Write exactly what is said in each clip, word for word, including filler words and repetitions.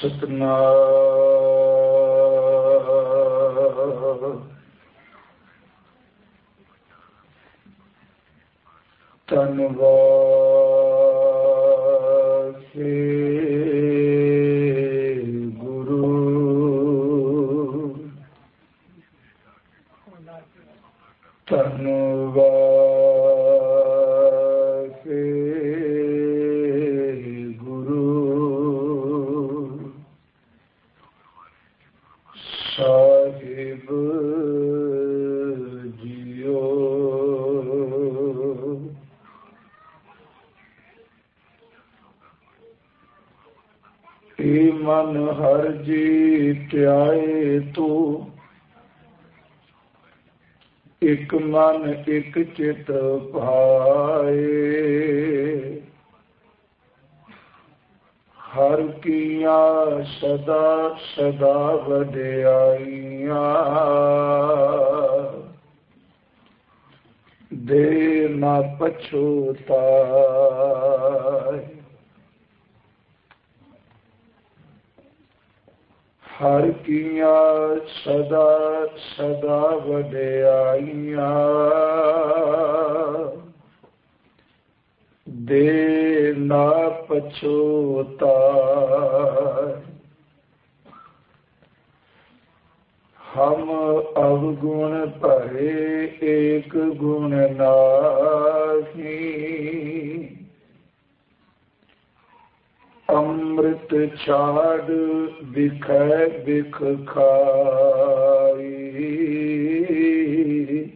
ਸਤਨਾਮ ਧੰਨਵਾਸੇ ਗੁਰੂ ਧੰਨਵਾਸੇ Guru Sahib JIO. ਏ ਮਨ ਹਰ ਜੀ ਧਿਆਏ ਤੂੰ, ਇਕ ਮਨ ਇਕ ਚਿਤ ਭਾਏ। ਹਰ ਕੀਆਂ ਸਦਾ ਸਦਾ ਵਡਿਆਈਆਂ, ਦੇ ਨਾ ਪਛੋਤਾਏ। ਹਰ ਕੀਆਂ ਸਦਾ ਸਦਾ ਵਡਿਆਈਆਂ, ਦੇ ਨਾ ਪਛੋਤਾਏ। ਹਮ ਅਵਗੁਣ ਭਰੇ ਏਕ ਗੁਣ ਨਾਹੀ, ਅੰਮ੍ਰਿਤ ਛਾੜ ਬਿਖੈ ਬਿਖ ਖਾਈ।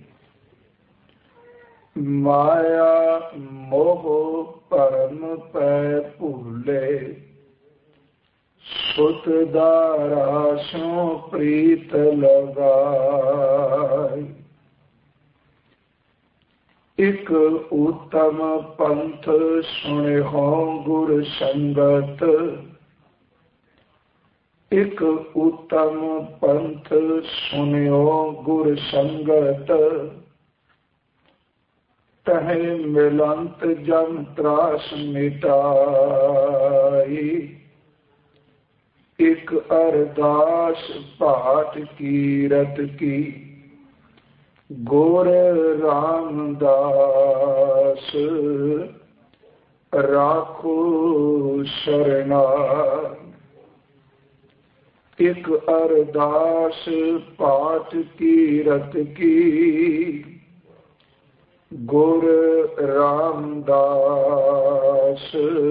ਮਾਇਆ ਮੋਹ ਭਰਮ ਪੈ ਭੂਲੇ, ਸੁਤ ਦਾਰਾ ਸੋ ਪ੍ਰੀਤ ਲਗਾਈ। ਇਕ ਉਤਮ ਪੰਥ ਸੁਣਿਓ ਗੁਰ ਸੰਗਤ, ਇਕ ਉਤਮ ਪੰਥ ਸੁਣਿਓ ਗੁਰ ਸੰਗਤ। ਤਹਿ ਮਿਲੰਤ ਜਮ ਤਰਾਸ ਮਿਟਾਈ। ਇਕ ਅਰਦਾਸ ਪਾਠ ਕੀਰਤ ਕੀ, ਗੁਰ ਰਾਮਦਾਸ ਰਾਖੋ ਸ਼ਰਨਾਈ। ਇਕ ਅਰਦਾਸ ਪਾਠ ਕੀਰਤ ਕੀ, ਗੁਰ ਰਾਮਦਾਸ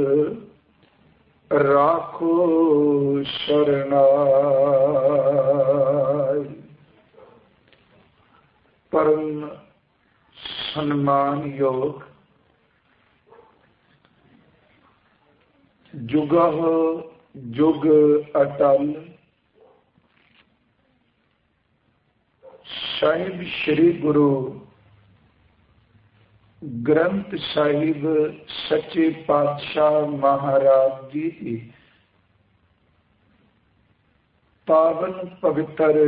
ਰਾਖੋ ਸ਼ਰਨਾਈ। ਪਰਮ ਸਨਮਾਨਯੋਗ ਜੁਗਹ ਜੁਗ ਅਟਲ ਸਾਹਿਬ ਸ੍ਰੀ ਗੁਰੂ ਗ੍ਰੰਥ ਸਾਹਿਬ ਸੱਚੇ ਪਾਤਸ਼ਾਹ ਮਹਾਰਾਜ ਜੀ ਦੀ ਪਾਵਨ ਪਵਿੱਤਰ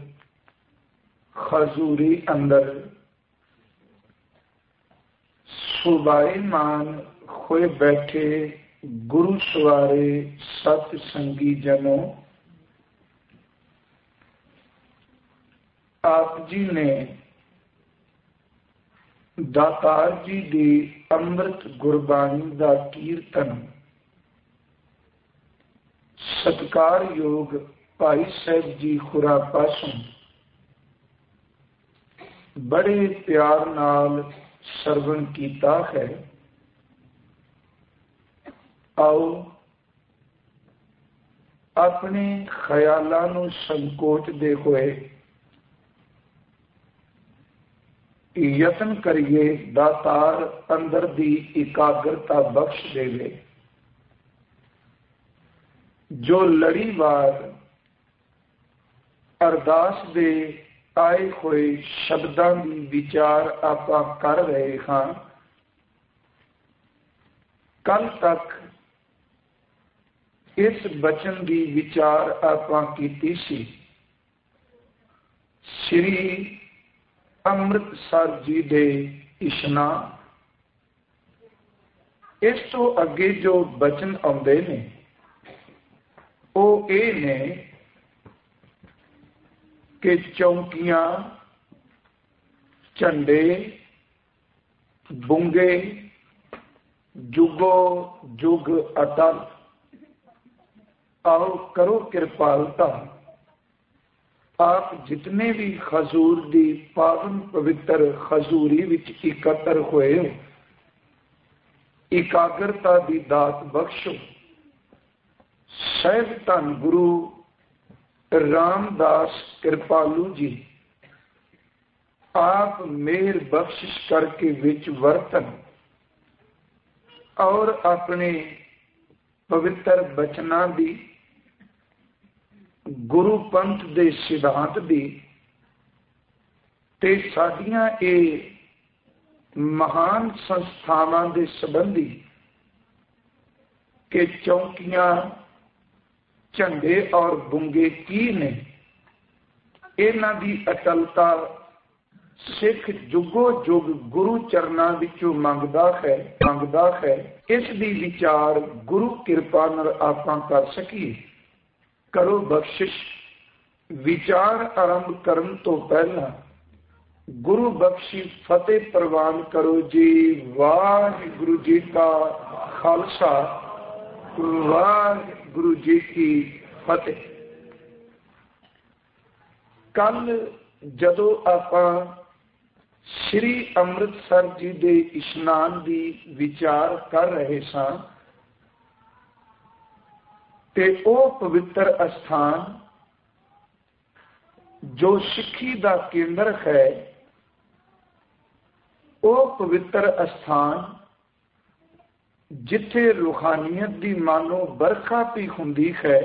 ਖਜ਼ੂਰੀ ਅੰਦਰ ਸੁਭਾਈਮਾਨ ਹੋਏ ਬੈਠੇ ਗੁਰੂ ਸਵਾਰੇ ਸਤ ਸੰਗੀ ਜਨੋ, ਆਪ ਜੀ ਨੇ ਦਾਤਾਰ ਜੀ ਦੀ ਅੰਮ੍ਰਿਤ ਗੁਰਬਾਣੀ ਦਾ ਕੀਰਤਨ ਸਤਿਕਾਰਯੋਗ ਭਾਈ ਸਾਹਿਬ ਜੀ ਹੁਰਾਂ ਪਾਸੋਂ ਬੜੇ ਪਿਆਰ ਨਾਲ ਸਰਵਣ ਕੀਤਾ ਹੈ। ਆਓ ਆਪਣੇ ਖਿਆਲਾਂ ਨੂੰ ਸੰਕੋਚਦੇ ਹੋਏ ਯਤਨ ਕਰੀਏ ਦਾਤਾਰ ਅੰਦਰ ਦੀ ਇਕਾਗਰਤਾ ਬਖਸ਼ ਦੇਵੇ। ਜੋ ਲੜੀਵਾਰ ਅਰਦਾਸ ਦੇ ਆਏ ਹੋਏ ਸ਼ਬਦਾਂ ਦੀ ਵਿਚਾਰ ਆਪਾਂ ਕਰ ਰਹੇ ਹਾਂ, ਕੱਲ ਤੱਕ ਇਸ ਬਚਨ ਦੀ ਵਿਚਾਰ ਆਪਾਂ ਕੀਤੀ ਸੀ। ਸ੍ਰੀ ਅੰਮ੍ਰਿਤਸਰ ਜੀ ਦੇ ਇਸ਼ਨਾਨ, ਇਸ ਤੋਂ ਅੱਗੇ ਜੋ ਬਚਨ ਆਉਂਦੇ ਨੇ ਉਹ ਉਹ ਇਹ ਨੇ ਕਿ ਚੌਂਕੀਆਂ, ਝੰਡੇ, ਬੁੰਗੇ ਜੁਗੋ ਜੁਗ ਅਟਲ, आओ करो कृपालता। आप जितने भी खजूर दी पावन पवित्र खजूरी विच इकत्र होए हो, इकाग्रता दी दात बख्शो। सहब धन गुरु रामदास कृपालू जी आप मेहर बख्शिश करके विच वर्तन और अपने पवित्र बचना दी, गुरु पंथ दे सिद्धांत दी ते साडियां ये महान संस्थावां दे संबंधी के चौकियां, झंडे और बुंगे की ने, इन्हां दी अटलता सिख जुगो जुग गुरु चरना विचों मंगदा है मंगदा है। इस दी विचार गुरु कृपा नाल आपां कर सकीए। करो बख्शिश। विचार आरंभ करन तो पहला गुरु बख्शी फतेह प्रवान करो जी। वाहिगुरु जी का खालसा, वाहिगुरु जी की फतेह। कल जदों आपां श्री अमृतसर जी दे इशनान दी विचार कर रहे सां ते ओ पवित्र अस्थान जो सिੱਖੀ ਦਾ केंद्र है, ओ पवित्र अस्थान जिथे रूहानियत दी मानो बरखा भी हुंदी है,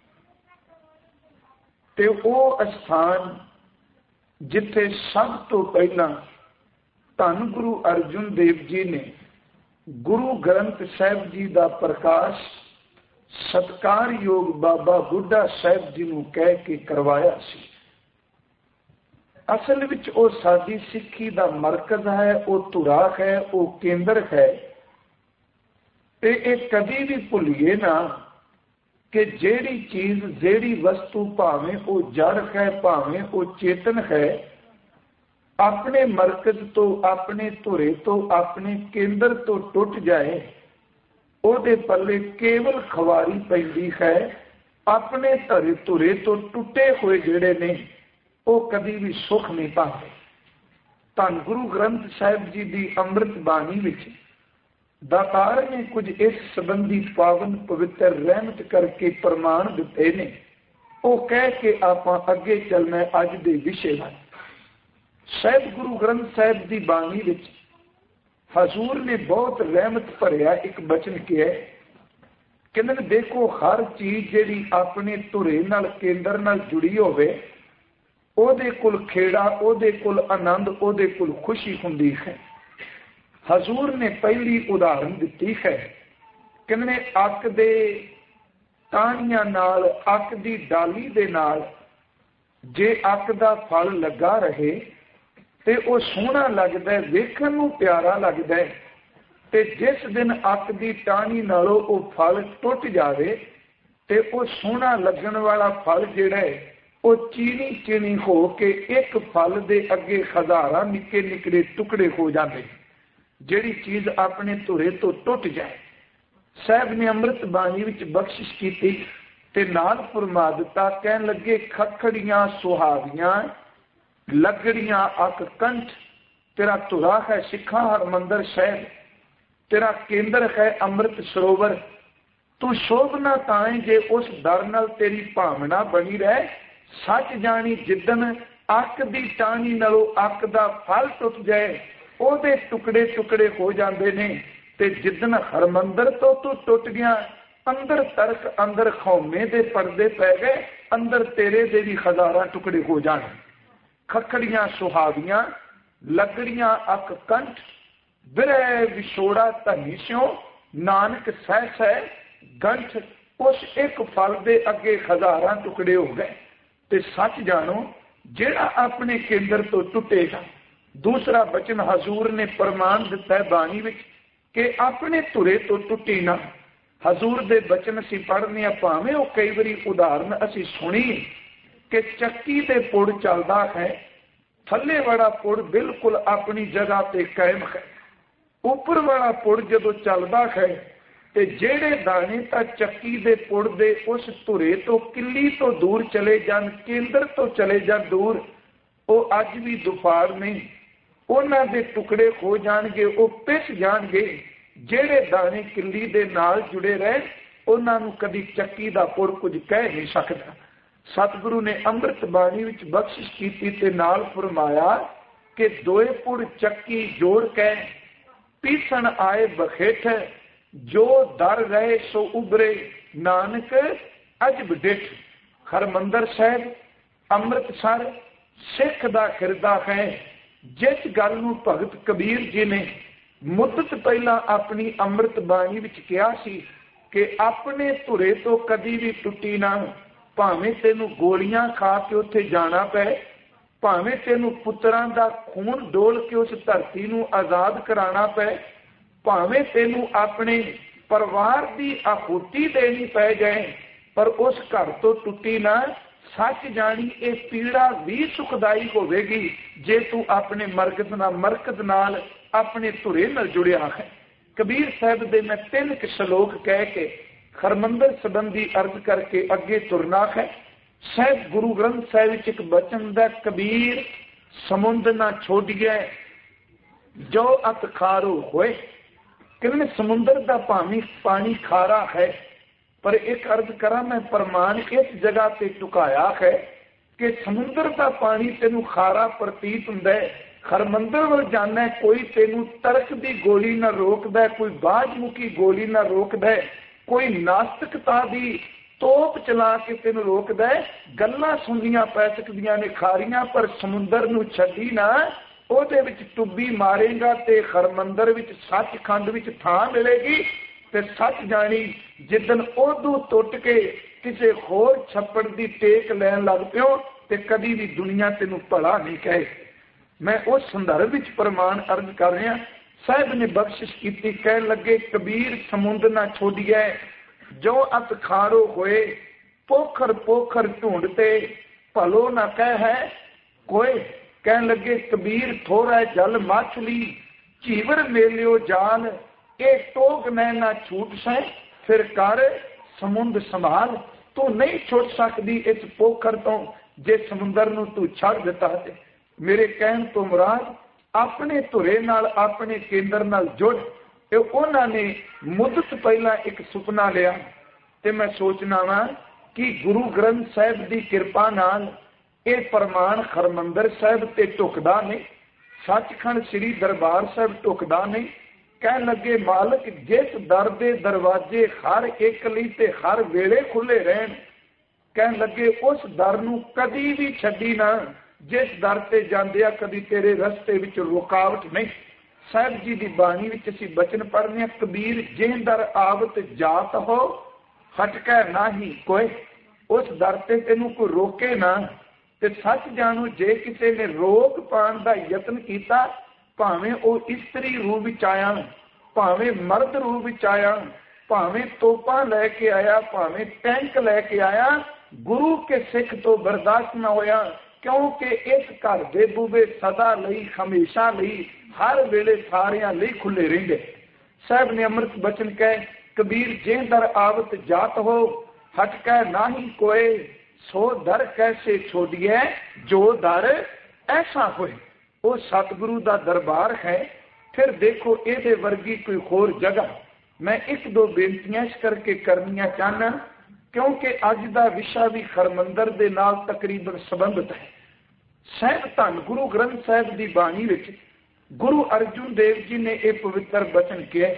ते ओ अस्थान जिथे सब तो पहला धन गुरु अर्जुन देव जी ने गुरु ग्रंथ साहिब जी का प्रकाश सत्कार योग बाबा बुढ़ा साहिब जी नूं कह के करवाया सी। असल विच ओ साडी सिੱਖੀ दा मरकज है, ओ धुरा है, ओ केंद्र है। ते इह कदी भी भुलिए ना कि जेड़ी चीज, जेड़ी वस्तु भावें ओ जड़ है, भावें ओ चेतन है, अपने मरकज तो, अपने धुरे तो, अपने केंद्र तो टुट जाए, ਉਹਦੇ ਪੱਲੇ केवल ਖਵਾਰੀ ਪੈਂਦੀ है। अपने धरे धुरे तो टुटे हुए ਜਿਹੜੇ ਨੇ ਉਹ कभी भी सुख नहीं पाते। ਧੰਨ गुरु ग्रंथ साहिब जी की ਅੰਮ੍ਰਿਤ ਬਾਣੀ ਵਿੱਚ ਦਾਤਾਰ ने कुछ इस संबंधी पावन पवित्र रहमत करके प्रमाण ਦਿੱਤੇ ਨੇ। ਉਹ ਕਹਿ ਕੇ ਆਪਾਂ ਅੱਗੇ ਚੱਲਣਾ ਅੱਜ ਦੇ ਵਿਸ਼ੇ ਨਾਲ। ਸਾਹਿਬ गुरु ग्रंथ साहिब की ਬਾਣੀ ਵਿੱਚ हजूर ने बहुत रहमत भरिया एक बचन किया, कहते देखो हर चीज जी अपने धुरे नाल केंद्र नाल जुड़ी होवे, ओदे कुल खेड़ा, ओदे कुल आनंद, ओदे कुल खुशी हुंदी है। हजूर ने पहली उदाहरण दी है, कहते अक दे टाहनियां नाल, अक दी डाली दे नाल जे अक दा फल लगा रहे ते वो सोहना लगता है, वेखण नूं प्यारा लगता है। ते जिस दिन अक दी टाहनी नालों वो फल टुट जाए ते वो सोहना लगन वाला फल जिहड़ा है वो चीनी चीनी हो के एक फल दे अगे हज़ारां निक्के निक्के टुकड़े हो जाते। जिहड़ी चीज अपने धुरे तो टुट जाए, साहब ने अमृत बाणी विच बख्शिश की ते नाल फरमा दिता। कहन लगे खखड़ियां सुहावियां, लगड़ियां अक कंठ, तेरा धुरा है सिखा हरमंदर साहिब, तेरा केंद्र है अमृत सरोवर। तू शोभना ताए जे उस दर नाल तेरी भावना बनी रहे। सच जानी जिदन अक दी टाहनी नालों अक दा फल टुट जाए, ओदे टुकड़े टुकड़े हो जाते ने। ते जिदन हरमंदर तो तू टुट गया, अंदर तरक, अंदर खौमे दे पर्दे पै गए, अंदर तेरे दे भी हजारां टुकड़े हो जाने। खखड़ियां सुहावियां, लगड़ियां अक कंठ, बिरह विछोड़ा धनी स्यों, नानक सह सह गंठ। उस एक फल दे अगे हजारां टुकड़े हो गए। ते सच जानो जेड़ा अपने केंद्र तो टुटेगा। दूसरा बचन हजूर ने प्रमाण दिता है बाणी विच कि अपने धुरे तो टुटी ना, हजूर दे बचन असी पढ़ने भावें वो कई बारी उदाहरण असी सुनी कि चक्की दे पुड़ चलता है, थले वाला पुड़ बिल्कुल अपनी जगह ते कायम है, उपर वाला पुड़ जदों चलता है ते जेड़े दाने तां चक्की दे पुड़ दे उस धुरे तो किली तो दूर चले जान, केंद्र तो चले जान दूर, वो अज भी दुफार नहीं, उन्हां दे टुकड़े हो जाणगे, वो पिस जाणगे। जेड़े दाने किली दे नाल जुड़े रहे उन्हां नूं कदी चक्की दा पुड़ कुछ कह नहीं सकता। सतगुरु ने अमृत बाणी विच बख्शिश कीती ते नाल फरमाया कि दोए पुड़ चक्की जोड़ के पीसन आए बखेठ, जो दर रहे सो उभरे, नानक अजब डिठ। हरमंदर साहिब अमृतसर सिख दा खिरदा है। जिस गल नूं भगत कबीर जी ने मुद्दत पहला अपनी अमृत बाणी विच कहा सी कि अपने धुरे तो कदी भी टुटी ना, भावें तेनू गोलियां खा के उत्थे जाना पै, भावें तेनू पुत्रां दा खून डोल के उस धरती नूं आजाद कराना पै, भावें तेनू अपने परिवार की आहुति देनी पै जाए, पर उस घर तो टुटी ना। सच जानी ये पीड़ा भी सुखदाई होवेगी जे तू अपने मरकत नाल मरकत नाल अपने धुरे नाल जुड़िया है। कबीर साहब दे मैं तीन श्लोक कह के हरमंदर संबंधी अर्ज करके अगे तुरना है। साहब गुरु ग्रंथ साहिब विच एक बचन दा, कबीर समुंद ना छोड़िए जो अत खारो होए। कहने समुंदर दा पानी पानी खारा है, पर एक अर्ज करा मैं प्रमाण इस जगह से टुकाया है कि समुद्र का पानी तेनू खारा प्रतीत हुंदा है, हरमंदर वल जाना है कोई तेनू तरक दी गोली ना रोकदा, कोई बाजमुखी गोली ना रोकदा, कोई नास्तिकता दी तोप चला के तेनू रोकदा। गल्लां सुनियां पै सकदियां ने खारियां, पर समुंदर नू छड्डी ना, ओहदे विच टुब्बी मारेगा ते हरमंदर विच सचखंड विच थां मिलेगी। ते सच जानी जिदन ओदू टुट के किसी होर छप्पड़ की टेक लैन लग पियो ते कदी भी दुनिया तेनू भला नहीं कहे। मैं उस संदर्भ विच प्रमाण अर्ज कर रहा। साहब ने बख्शिश की, कह लगे कबीर समुंद ना छोड़िए जो अत खारो होए, पोखर पोखर ढूंढते भलो ना कह है कोई। कह लगे कबीर थोड़ा जल मछली, चीवर मेलियो जाल, ये टोक मैं ना छूट सै, फिर कर समुंद संभाल। तू नहीं छुट सकती इस पोखर तो जे समुंदर नू तू छड़ दिता है। मेरे कहन तो मुराद अपने धुरे नाल अपने केंद्र नाल जुड़। उन्होंने मुद्दत पहला एक सुपना लिया ते मैं सोचना वा कि गुरु ग्रंथ साहिब की कृपा नाल ये प्रमाण हरमंदर साहिब ते टुकदा नहीं, सचखंड श्री दरबार साहिब टुकदा नहीं। कह लगे मालक जिस दर दे दरवाजे हर एक लई ते हर वेले खुले रहन, कह लगे उस दर नू कदी भी छड्डी ना, जिस दर ते जांदिया कदी तेरे रस्ते विच रुकावट नहीं। साहब जी की बाणी विच असीं बचन पढ़ने, कबीर जे दर आवत जात हो हटकै ना ही कोई, उस दर ते तेनू कोई रोके ना। ते सच जानो जे किसी ने रोक पाण दा यतन कीता, भावें वो इस्त्री रूप विच आया, भावें मर्द रूप विच आया, भावें तोपा लैके आया, भावें टैंक लैके आया, गुरु के सिख तो बर्दाश्त ना होया। क्योंकि इस घर के बूबे सदा लई हमेशा लई हर वेले सारियां लई खुले रहिंदे। साहब ने अमृत बचन कह कबीर जे दर आवत जात हो हटकै ना ही कोई, सो दर कैसे छोड़िए जो दर ऐसा होए। वो सतगुरु का दरबार है। फिर देखो ये वर्गी कोई होर जगह मैं एक दो बेनतियां इस करके करनिया चाहना, क्योंकि अज का विषय भी हरमंदर दे नाल तकरीबन संबंधित है। साहिब धन गुरु ग्रंथ साहिब की बाणी विच गुरु अर्जुन देव जी ने यह पवित्र बचन किया,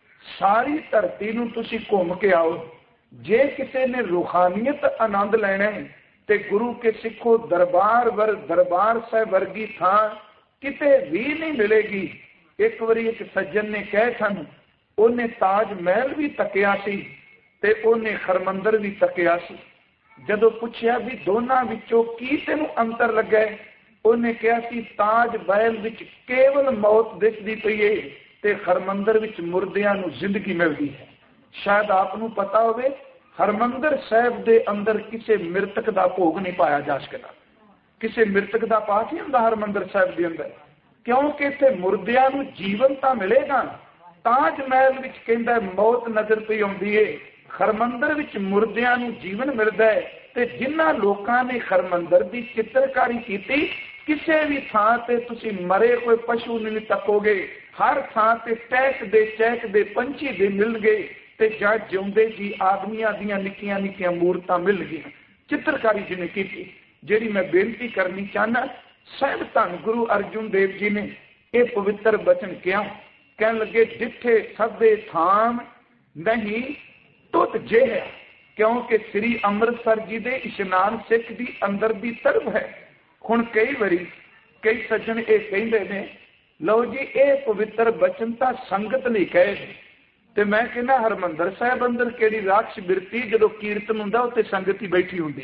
सारी धरती नूं तुसीं घूम के आओ, जे किसी ने रूहानियत आनंद लेना है ते गुरु के सिखो दरबार वर दरबार साहिब वर्गी थां किते भी नहीं मिलेगी। एक बारी एक सज्जन ने कह सन, उन्हें ताज महल भी तकिया सी ते उन्हें हरमंदर भी तकिया सी। जदों पुछया भी दोनों विचों की तेनू अंतर लगे, उन्हें कहा सी ताज महल विच केवल मौत दिसदी पई है ते हरमंदर विच मुर्दियां नू जिंदगी मिलदी है। शायद आपनू पता होवे हरमंदिर साहिब दे अंदर किसी मृतक का भोग नहीं पाया जा सकता, किसी मृतक का पाठ नहीं होंदा हरमंदिर साहिब के अंदर, क्योंकि इत्थे मुर्दियां नू जीवन तां मिलेगा। ताज महल विच कहंदा मौत नजर पई आउंदी है, हरमंदिर विच मुर्दियां नू जीवन मिलदा है। ते जिन्हां लोकां ने हरमंदिर की चित्रकारी की किसी भी थां ते तुसीं मरे कोई पशु नहीं तकोगे, हर थां ते टहकदे चहकदे पंछी दे मिल गए ते जां जिउंदे जी आदमियां दियां निक्कियां निक्कियां मूर्तां मिल गई। चित्रकारी जिन्हें की, जिहड़ी मैं बेनती करनी चाहना, साहिब धन गुरु अर्जुन देव जी ने यह पवित्र बचन किया, कह लगे जिथे सभे थाम नहीं तुत जे है, क्योंकि श्री अमृतसर जी दे इशनान सिख दी अंदर दी तरफ है। हुण कई बारी कई सज्जन ये कहते हैं, लो जी ये पवित्र बचन तो संगत नहीं कहे, तो मैं कहना हरमंदर साहब अंदर केड़ी राक्ष बिरती जो कीर्तन हुंदा उत्ते संगत ही बैठी हुंदी।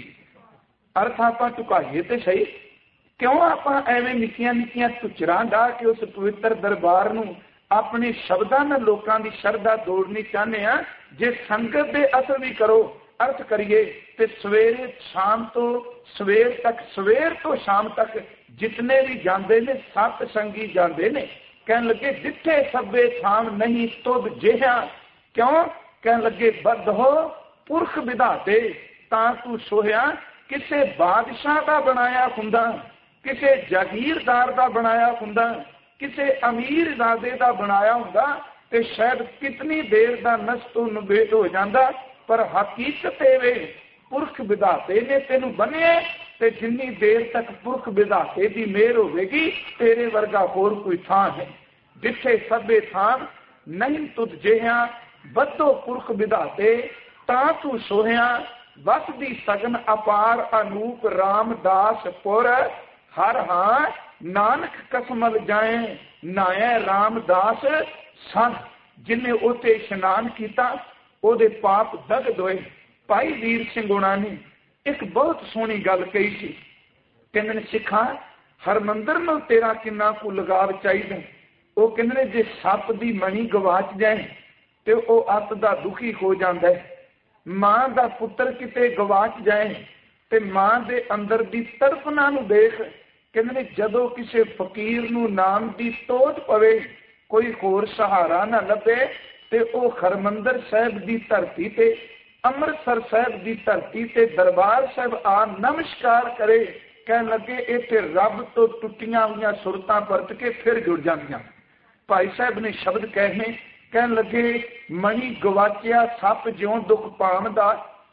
अर्थ आपां झुकाइए तो सही, क्यों आपां एवें निक्कियां निक्कियां झुचरां डाह के उस पवित्र दरबार नूं अपने शब्दां नाल लोकां दी शरधा दौड़नी चाहते हैं। जे संगत दे असर भी करो, अर्थ करिए तो सवेरे शाम तो सवेर तक, सवेर तो शाम तक जितने भी जाते ने सत संगी जाते ने, कह लगे जिथे सभे थाम नहीं तुद जिहा, क्यों कह लगे बद हो पुरख विधाते, तां तू सोया किसे बादशाह का बनाया हुंदा, किसे जागीरदार का बनाया हुंदा, किसे अमीर दादे का बनाया हुंदा, ते शायद कितनी देर का नष्ट नबेद हो जाता। पर हकीकत वे पुरख विधाते ने तेनू बने, ते जिन्नी देर तक पुरख विधाते की मेहर होगी तेरे वर्गा होर कोई थां है। जिथे सभे थां नहीं तुझ जिहा, बदो पुरख विधाते तां तू सोहिया, बस दी सगन अपार अनूप रामदास पुर, हर हां नानक कसमल जाए नाया रामदास सन। जिन्हें उते इशनान किया ਉਹਦੇ पाप दगद होए। भाई वीर सिंह हुणा ने एक बहुत सोहनी गल कही सी, कहंदे ने सिखा हरमंदर नाल तेरा किन्ना कु लगाव चाहिए। वो कहंदे ने जे सप दी मणी गवाच जाए तो वह अत दा दुखी हो जाता है, मां दा पुत्र किते गवाच जाए तो मां दे अंदर दी तड़पना नूं देख। कहंदे ने जदों किसी फकीर नूं नाम दी तोड़ पवे, कोई होर सहारा ना लभे, ते ओ हरमंदर साहिब की धरती ते, अमृतसर साहिब की धरती ते दरबार साहिब आ नमस्कार करे, कह लगे इत्थे रब तो टुटियां हुई सुरतां परत के फिर जुड़ जांदियां। भाई साहब ने शब्द कहने, कह लगे मणी गवाचिया सप ज्यों दुख भावदा,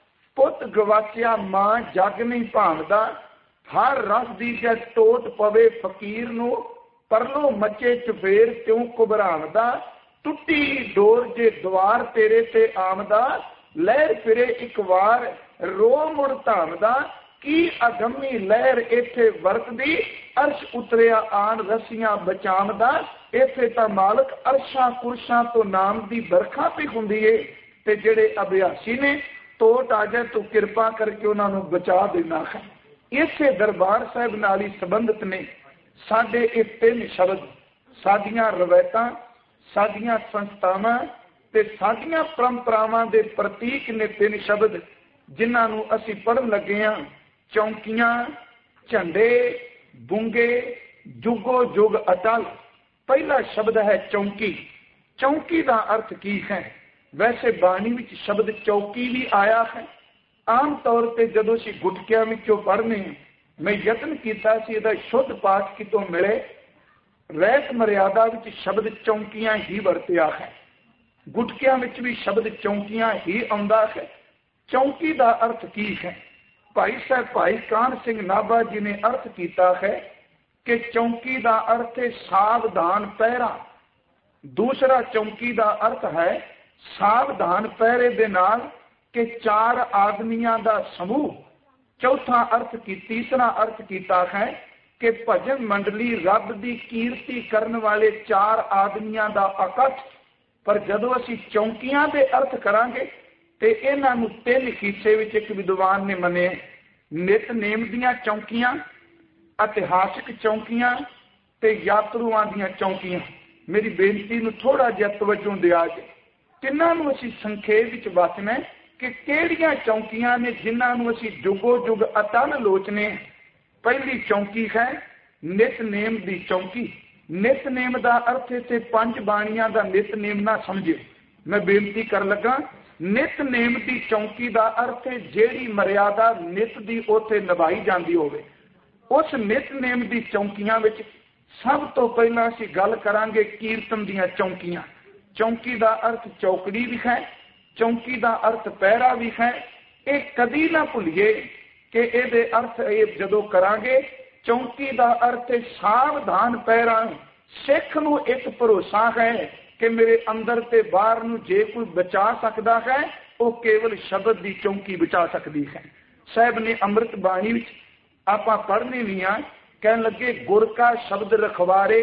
पुत गवाचिया मां जग नहीं भावदा, हर रस दी जे टोट पवे फकीर नूं, परलो मचे चफेर क्यों घबरावदा, टुटी डोर जे द्वार तेरे ते आमदा, लहर फिरे एक वार रो मुड़ धामदा, की अगमी लहर इत्थे वरतदी, अर्श उतरिया आन रस्सियां बचावदा, इत्थे तां मालक अर्शां कुरशां तो नाम दी बरखा भी हुंदी है, ते जेड़े अभ्यासी ने टोट आ जाए तो किरपा करके उन्हां नूं बचा देना है। इसे दरबार साहिब नाल ही संबंधित ने साडे ये तीन शब्द, साडियां रवायतां, साडियां संस्थावां ते साडियां परंपरावां दे प्रतीक ने तीन शब्द, जिन्हां नूं असीं पढ़न लगे हां, चौंकियां, झंडे, बुंगे, जुगो जुग अटल। पहला शब्द है चौंकी। चौंकी का अर्थ की है? वैसे बाणी विच शब्द चौकी भी आया है। आम तौर पर जदों असीं गुटकियां विचों पढ़ने, मैं यत्न किया सी इहदा शुद्ध पाठ कितों मिले, रहत मर्यादा विच शब्द चौंकियां ही वरतिया है, गुटकियां विच भी शब्द चौंकियां ही आउंदा है। चौंकी का अर्थ की है? भाई साहब भाई कान सिंह नाभा जी ने अर्थ किया है कि चौंकी का अर्थ है सावधान पहरा। दूसरा चौंकी का अर्थ है सावधान पहरे दे नाल के चार आदमियों का समूह। चौथा अर्थ की तीसरा अर्थ किया है कि भजन मंडली रब की कीर्ति करने वाले चार आदमियों का इकट्ठ। पर जदों असीं चौंकियां दे अर्थ करांगे ते इन्हां नूं तीन हिस्से विच एक विद्वान ने मने, नितनेम दीयां चौंकियां, इतिहासिक चौंकियां ते यात्रुआं दीयां चौंकियां। मेरी बेनती नूं थोड़ा जिहा तवज्जो दिया जे। तिन्हां नूं असीं संखेप विच वचना कि किहड़ियां चौंकियां ने जिन्हां नूं असीं जुगो जुग अतल लोचने। पहली चौंकी है नितनेम दी चौंकी। नितनेम का अर्थ इत्थे पंज बाणियां का नितनेम ना समझिओ, मैं बेनती कर लगा। नितनेम की चौंकी का अर्थ है जिहड़ी मर्यादा नित दी उत्थे निभाई जाती होवे। उस नितनेम की चौंकियां विच सब तो पहला असीं गल करांगे कीर्तन दीयां चौंकियां। चौंकी का अर्थ चौकड़ी भी है, चौंकी का अर्थ पैरा भी है। ये कदी ना भुलिए कि ये अर्थ ये जदों करांगे। चौंकी का अर्थ सावधान पैरा। सिख नूं एक भरोसा है कि मेरे अंदर ते बाहर नूं जे कोई बचा सकता है वो केवल शब्द की चौंकी बचा सकती है। साहब ने अमृत बाणी विच आपां पढ़ने भी हाँ, कह लगे गुर का शब्द रखवारे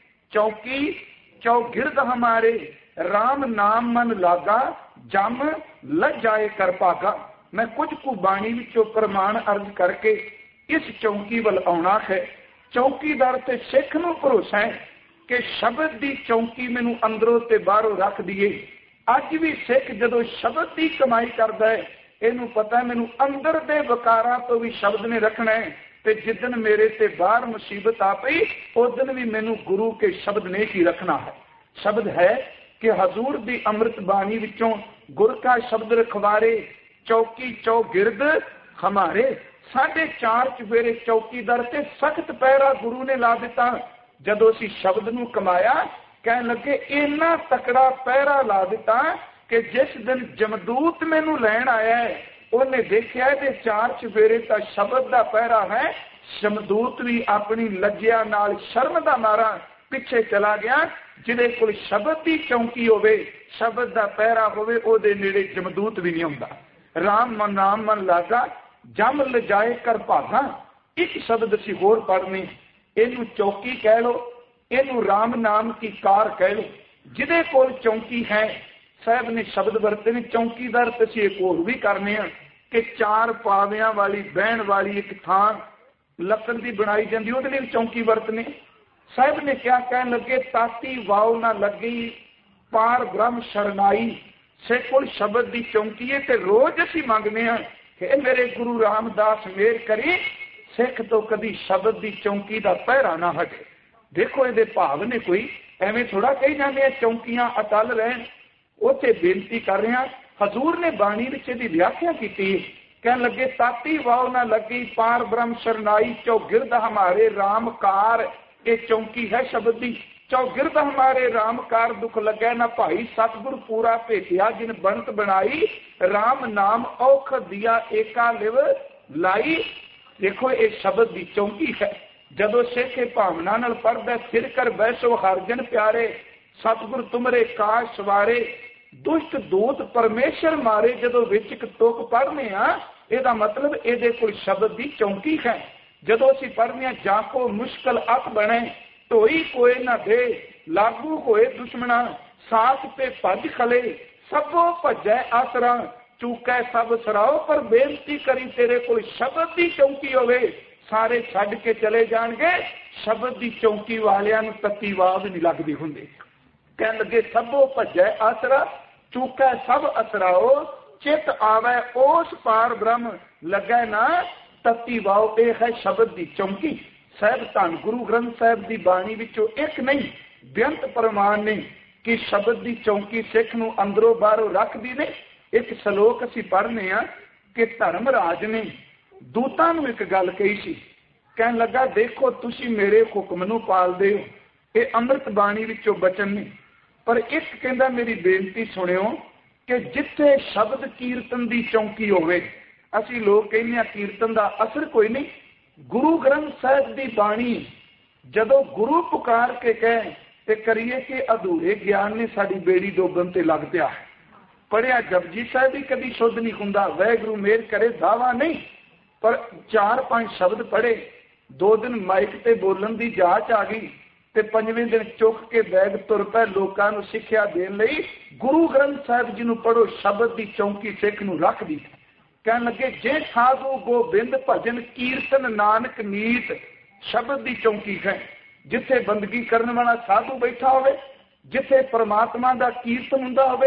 चौकी चौगिरद हमारे, राम नाम मन लागा जम लज जाए कर भागा। मैं कुछ को बाणी विचों प्रमाण अर्ज करके इस चौकी वल आउणा है। चौकीदार ते सिख नूं भरोसा है कि शब्द की चौकी मैनू अंदरों ते बाहरों रख दिए। अज भी सिख जदों शब्द की कमाई करता है, इनू पता मैनू अंदर दे वकारां तो भी शब्द ने रखना है, ते जिदन मेरे ते बाहर मुसीबत आ पई उस दिन भी मैनू गुरु के शब्द ने ही रखना है। शब्द है कि हजूर दी अमृत बाणी विचों गुर का शब्द रखवारे चौकी चौगिरद हमारे। साढ़े चार चुफेरे चौकीदार ते सख्त पहरा गुरु ने ला दिता। जदों असीं शब्द नूं कमाया कह लगे इन्ना तकड़ा पहरा ला दिता कि जिस दिन जमदूत मैनू लैण आया है उन्हें देखा कि चार चुफेरे का शब्द का पहरा है। जमदूत भी अपनी लज्जिया नाल शर्म का मारा पिछे चला गया। जिहदे कोल शब्द की चौंकी होवे, शब्द का पहरा होवे, उहदे नेड़े जमदूत भी नहीं हुंदा। राम मन नाम मन लागा जम लजाए कर भागा। एक शब्द असीं होर पढ़ने, इनू चौकी कह लो, इनू राम नाम की कार कह लो। जिहदे कोल चौंकी है, साहब ने शब्द वरते ने चौकीदार ते असीं एक होर भी करने हैं कि चार पावियां वाली बहन वाली एक थान लकड़ की बनाई जाती, उहदे लई चौंकी वरतने। साहब ने क्या कह लगे ताती वाव ना लगी पार ब्रह्म शरनाई। सिख कोल शब्द की चौंकी है ते रोज असीं मंगने हैं कि मेरे गुरु रामदास मेहर करी सिख तो कभी शब्द की चौंकी का पहरा ना हटे। देखो ये भाव ने कोई एवं थोड़ा कही जाने चौंकियां अटल रहन। उत्थे बेनती कर रहे हैं, हजूर ने बाणी विच इहदी व्याख्या की, कह लगे ताती वाव ना लगी पार ब्रह्म शरनाई चौगिरद हमारे रामकार। ये चौंकी है शब्द की। चौगिरद हमारे रामकार दुख लगे ना भाई सतगुर पूरा भेटिया जिन बनत बनाई। राम नाम औख दिया एका लिव लाई। देखो ये शब्द की चौंकी है। जदों सिख भावना नाल पढ़दा सिर कर बैसो हरजन प्यारे सतगुर तुमरे काश सवारे दुष्ट दूत परमेश्वर मारे। जदों विच एक तुक पढ़ने आ ਇਹਦਾ मतलब ਇਹਦੇ कोल शब्द की चौंकी है। जदों असीं पढ़ने जाको मुश्किल अत बने ढोई कोई ना दे लागू होए दुश्मना साथ पे भज खले सबो भजै आसरा चूकै सब सराओ। पर बेनती करी तेरे कोल शब्द की चौंकी होवे सारे छड्ड के चले जाणगे। शब्द की चौंकी वालियां नूं तत्ती वाह भी नहीं लगदी हुंदी। कहण लगे सबो भजै आसरा चूकै सब असराओ चित आवे उस पार ब्रह्म लगे ना तत्ती वाओ। यह है शब्द की चौंकी। साहब धन गुरु ग्रंथ साहब की बाणी विचों एक नहीं बेअंत प्रमाण ने कि शब्द की चौंकी सिख नूं अंदरों बाहरों रखदी ने। एक सलोक असीं पढ़ने आ कि धर्मराज ने दूतां नूं एक गल कही सी। कहण लगा देखो तुसीं मेरे हुक्म नूं पालदे हो, ये अमृत बाणी विचों बचन ने, पर एक कहंदा मेरी बेनती सुणिओ कि जिथे शब्द कीर्तन की चौंकी होवे। असीं लोग कहने कीर्तन का असर कोई नहीं। गुरु ग्रंथ साहिब की बाणी जदों गुरु पुकार के कहे ते करिए कि अधूरे ज्ञान ने साडी बेड़ी डोबन ते लग पिया है। पढ़िया जपजी साहिब भी कभी शुद्ध नहीं हुंदा, वाहिगुरू मेहर करे दावा नहीं, पर चार पांच शब्द पढ़े, दो दिन माइक ते बोलन की जांच आ गई ते पंजवें दिन चुक के बैग तुर पे लोकां नूं सिक्ख्या देण लई गुरु ग्रंथ साहिब जी नूं पढ़ो। शब्द की चौंकी सिख नूं रख दी। कहण लगे जे साधु गोबिंद भजन कीर्तन नानक नीत शब्द की चौंकी है। जिथे बंदगी करने वाला साधु बैठा होवे, जिथे परमात्मा का कीर्तन हुंदा होवे,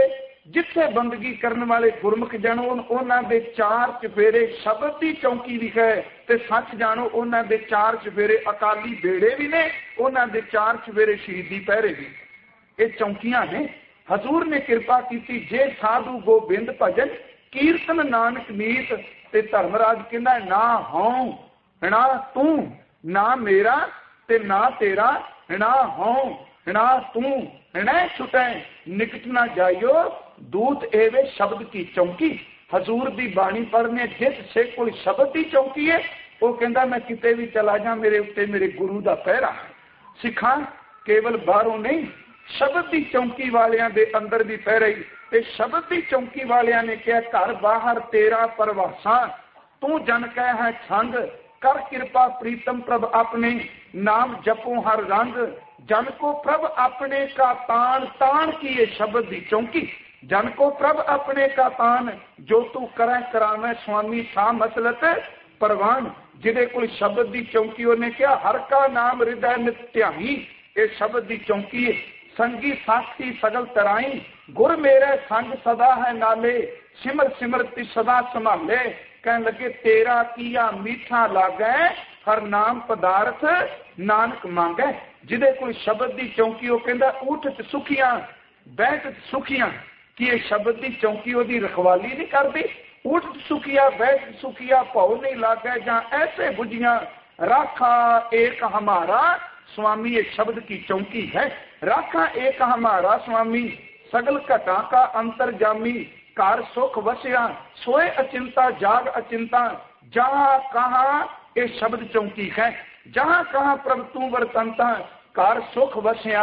जिथे बंदगी करने वाले गुरमुख जन उन्हां दे चार चफेरे शब्द की चौकी भी है, ते सच जानो उन्हां दे चार चफेरे अकाली बेड़े भी ने, उन्हां दे चार चफेरे शहीदी पहरे भी। ये चौकियां ने। हजूर ने कृपा की, जे साधु गोबिंद भजन कीर्तन नानक मीत, ते धर्मराज कहना ना हूं ना तू, ना मेरा ते ना तेरा, ना हूं ना तू न छुटे, निकट ना जाइयो दूत एवे शब्द की चौकी। हजूर दी बाणी पढ़ने जिस सिख कोई शब्द की चौकी है, वो कहता मैं किते भी चला जा, मेरे उत्ते मेरे गुरु दा पहरा है। सिखा केवल बाहरों नहीं, शब्द की चौकी वालियां दे अंदर भी पहरा ही। ते शब्द की चौकी वालियां ने कहा घर बाहर तेरा परवासा, तू जन कह है छंग, कर कृपा प्रीतम प्रभ अपने, नाम जपो हर रंग, जन को प्रभ अपने का तान, तान की ये शब्द की चौकी। जन को प्रभ अपने का तान, जो तू करे करावे स्वामी सा मसलत परवान। जिदे कोई शब्द की चौकी, उन्हें क्या हर का नाम हृदय नित्याही, ये शब्द की चौकी है। संगी साथी सगल तराई, गुर मेरे संग सदा है नाले, सिमर सिमर ती सदा संभाले, कहने लगे तेरा किया मीठा लागे, हर नाम पदार्थ नानक मांगे। जिदे कोई शब्द की चौकी, वो कहता उठ सुखियां बैठ सुखियां, कि ये शब्द की चौकी ओदी रखवाली नहीं करती। उठ सुखिया बैठ सुखिया, भौ नहीं लागे जा ऐसे बुझिया, राखा एक हमारा स्वामी, ये शब्द की चौकी है। राखा एक हमारा स्वामी, सगल घटा का अंतर्जामी, कार सुख वसिया सोए अचिंता जाग अचिंता, जहां कहा ये शब्द चौकी है। जहां कहा प्रभु तू वर्तनता, कार सुख वसिया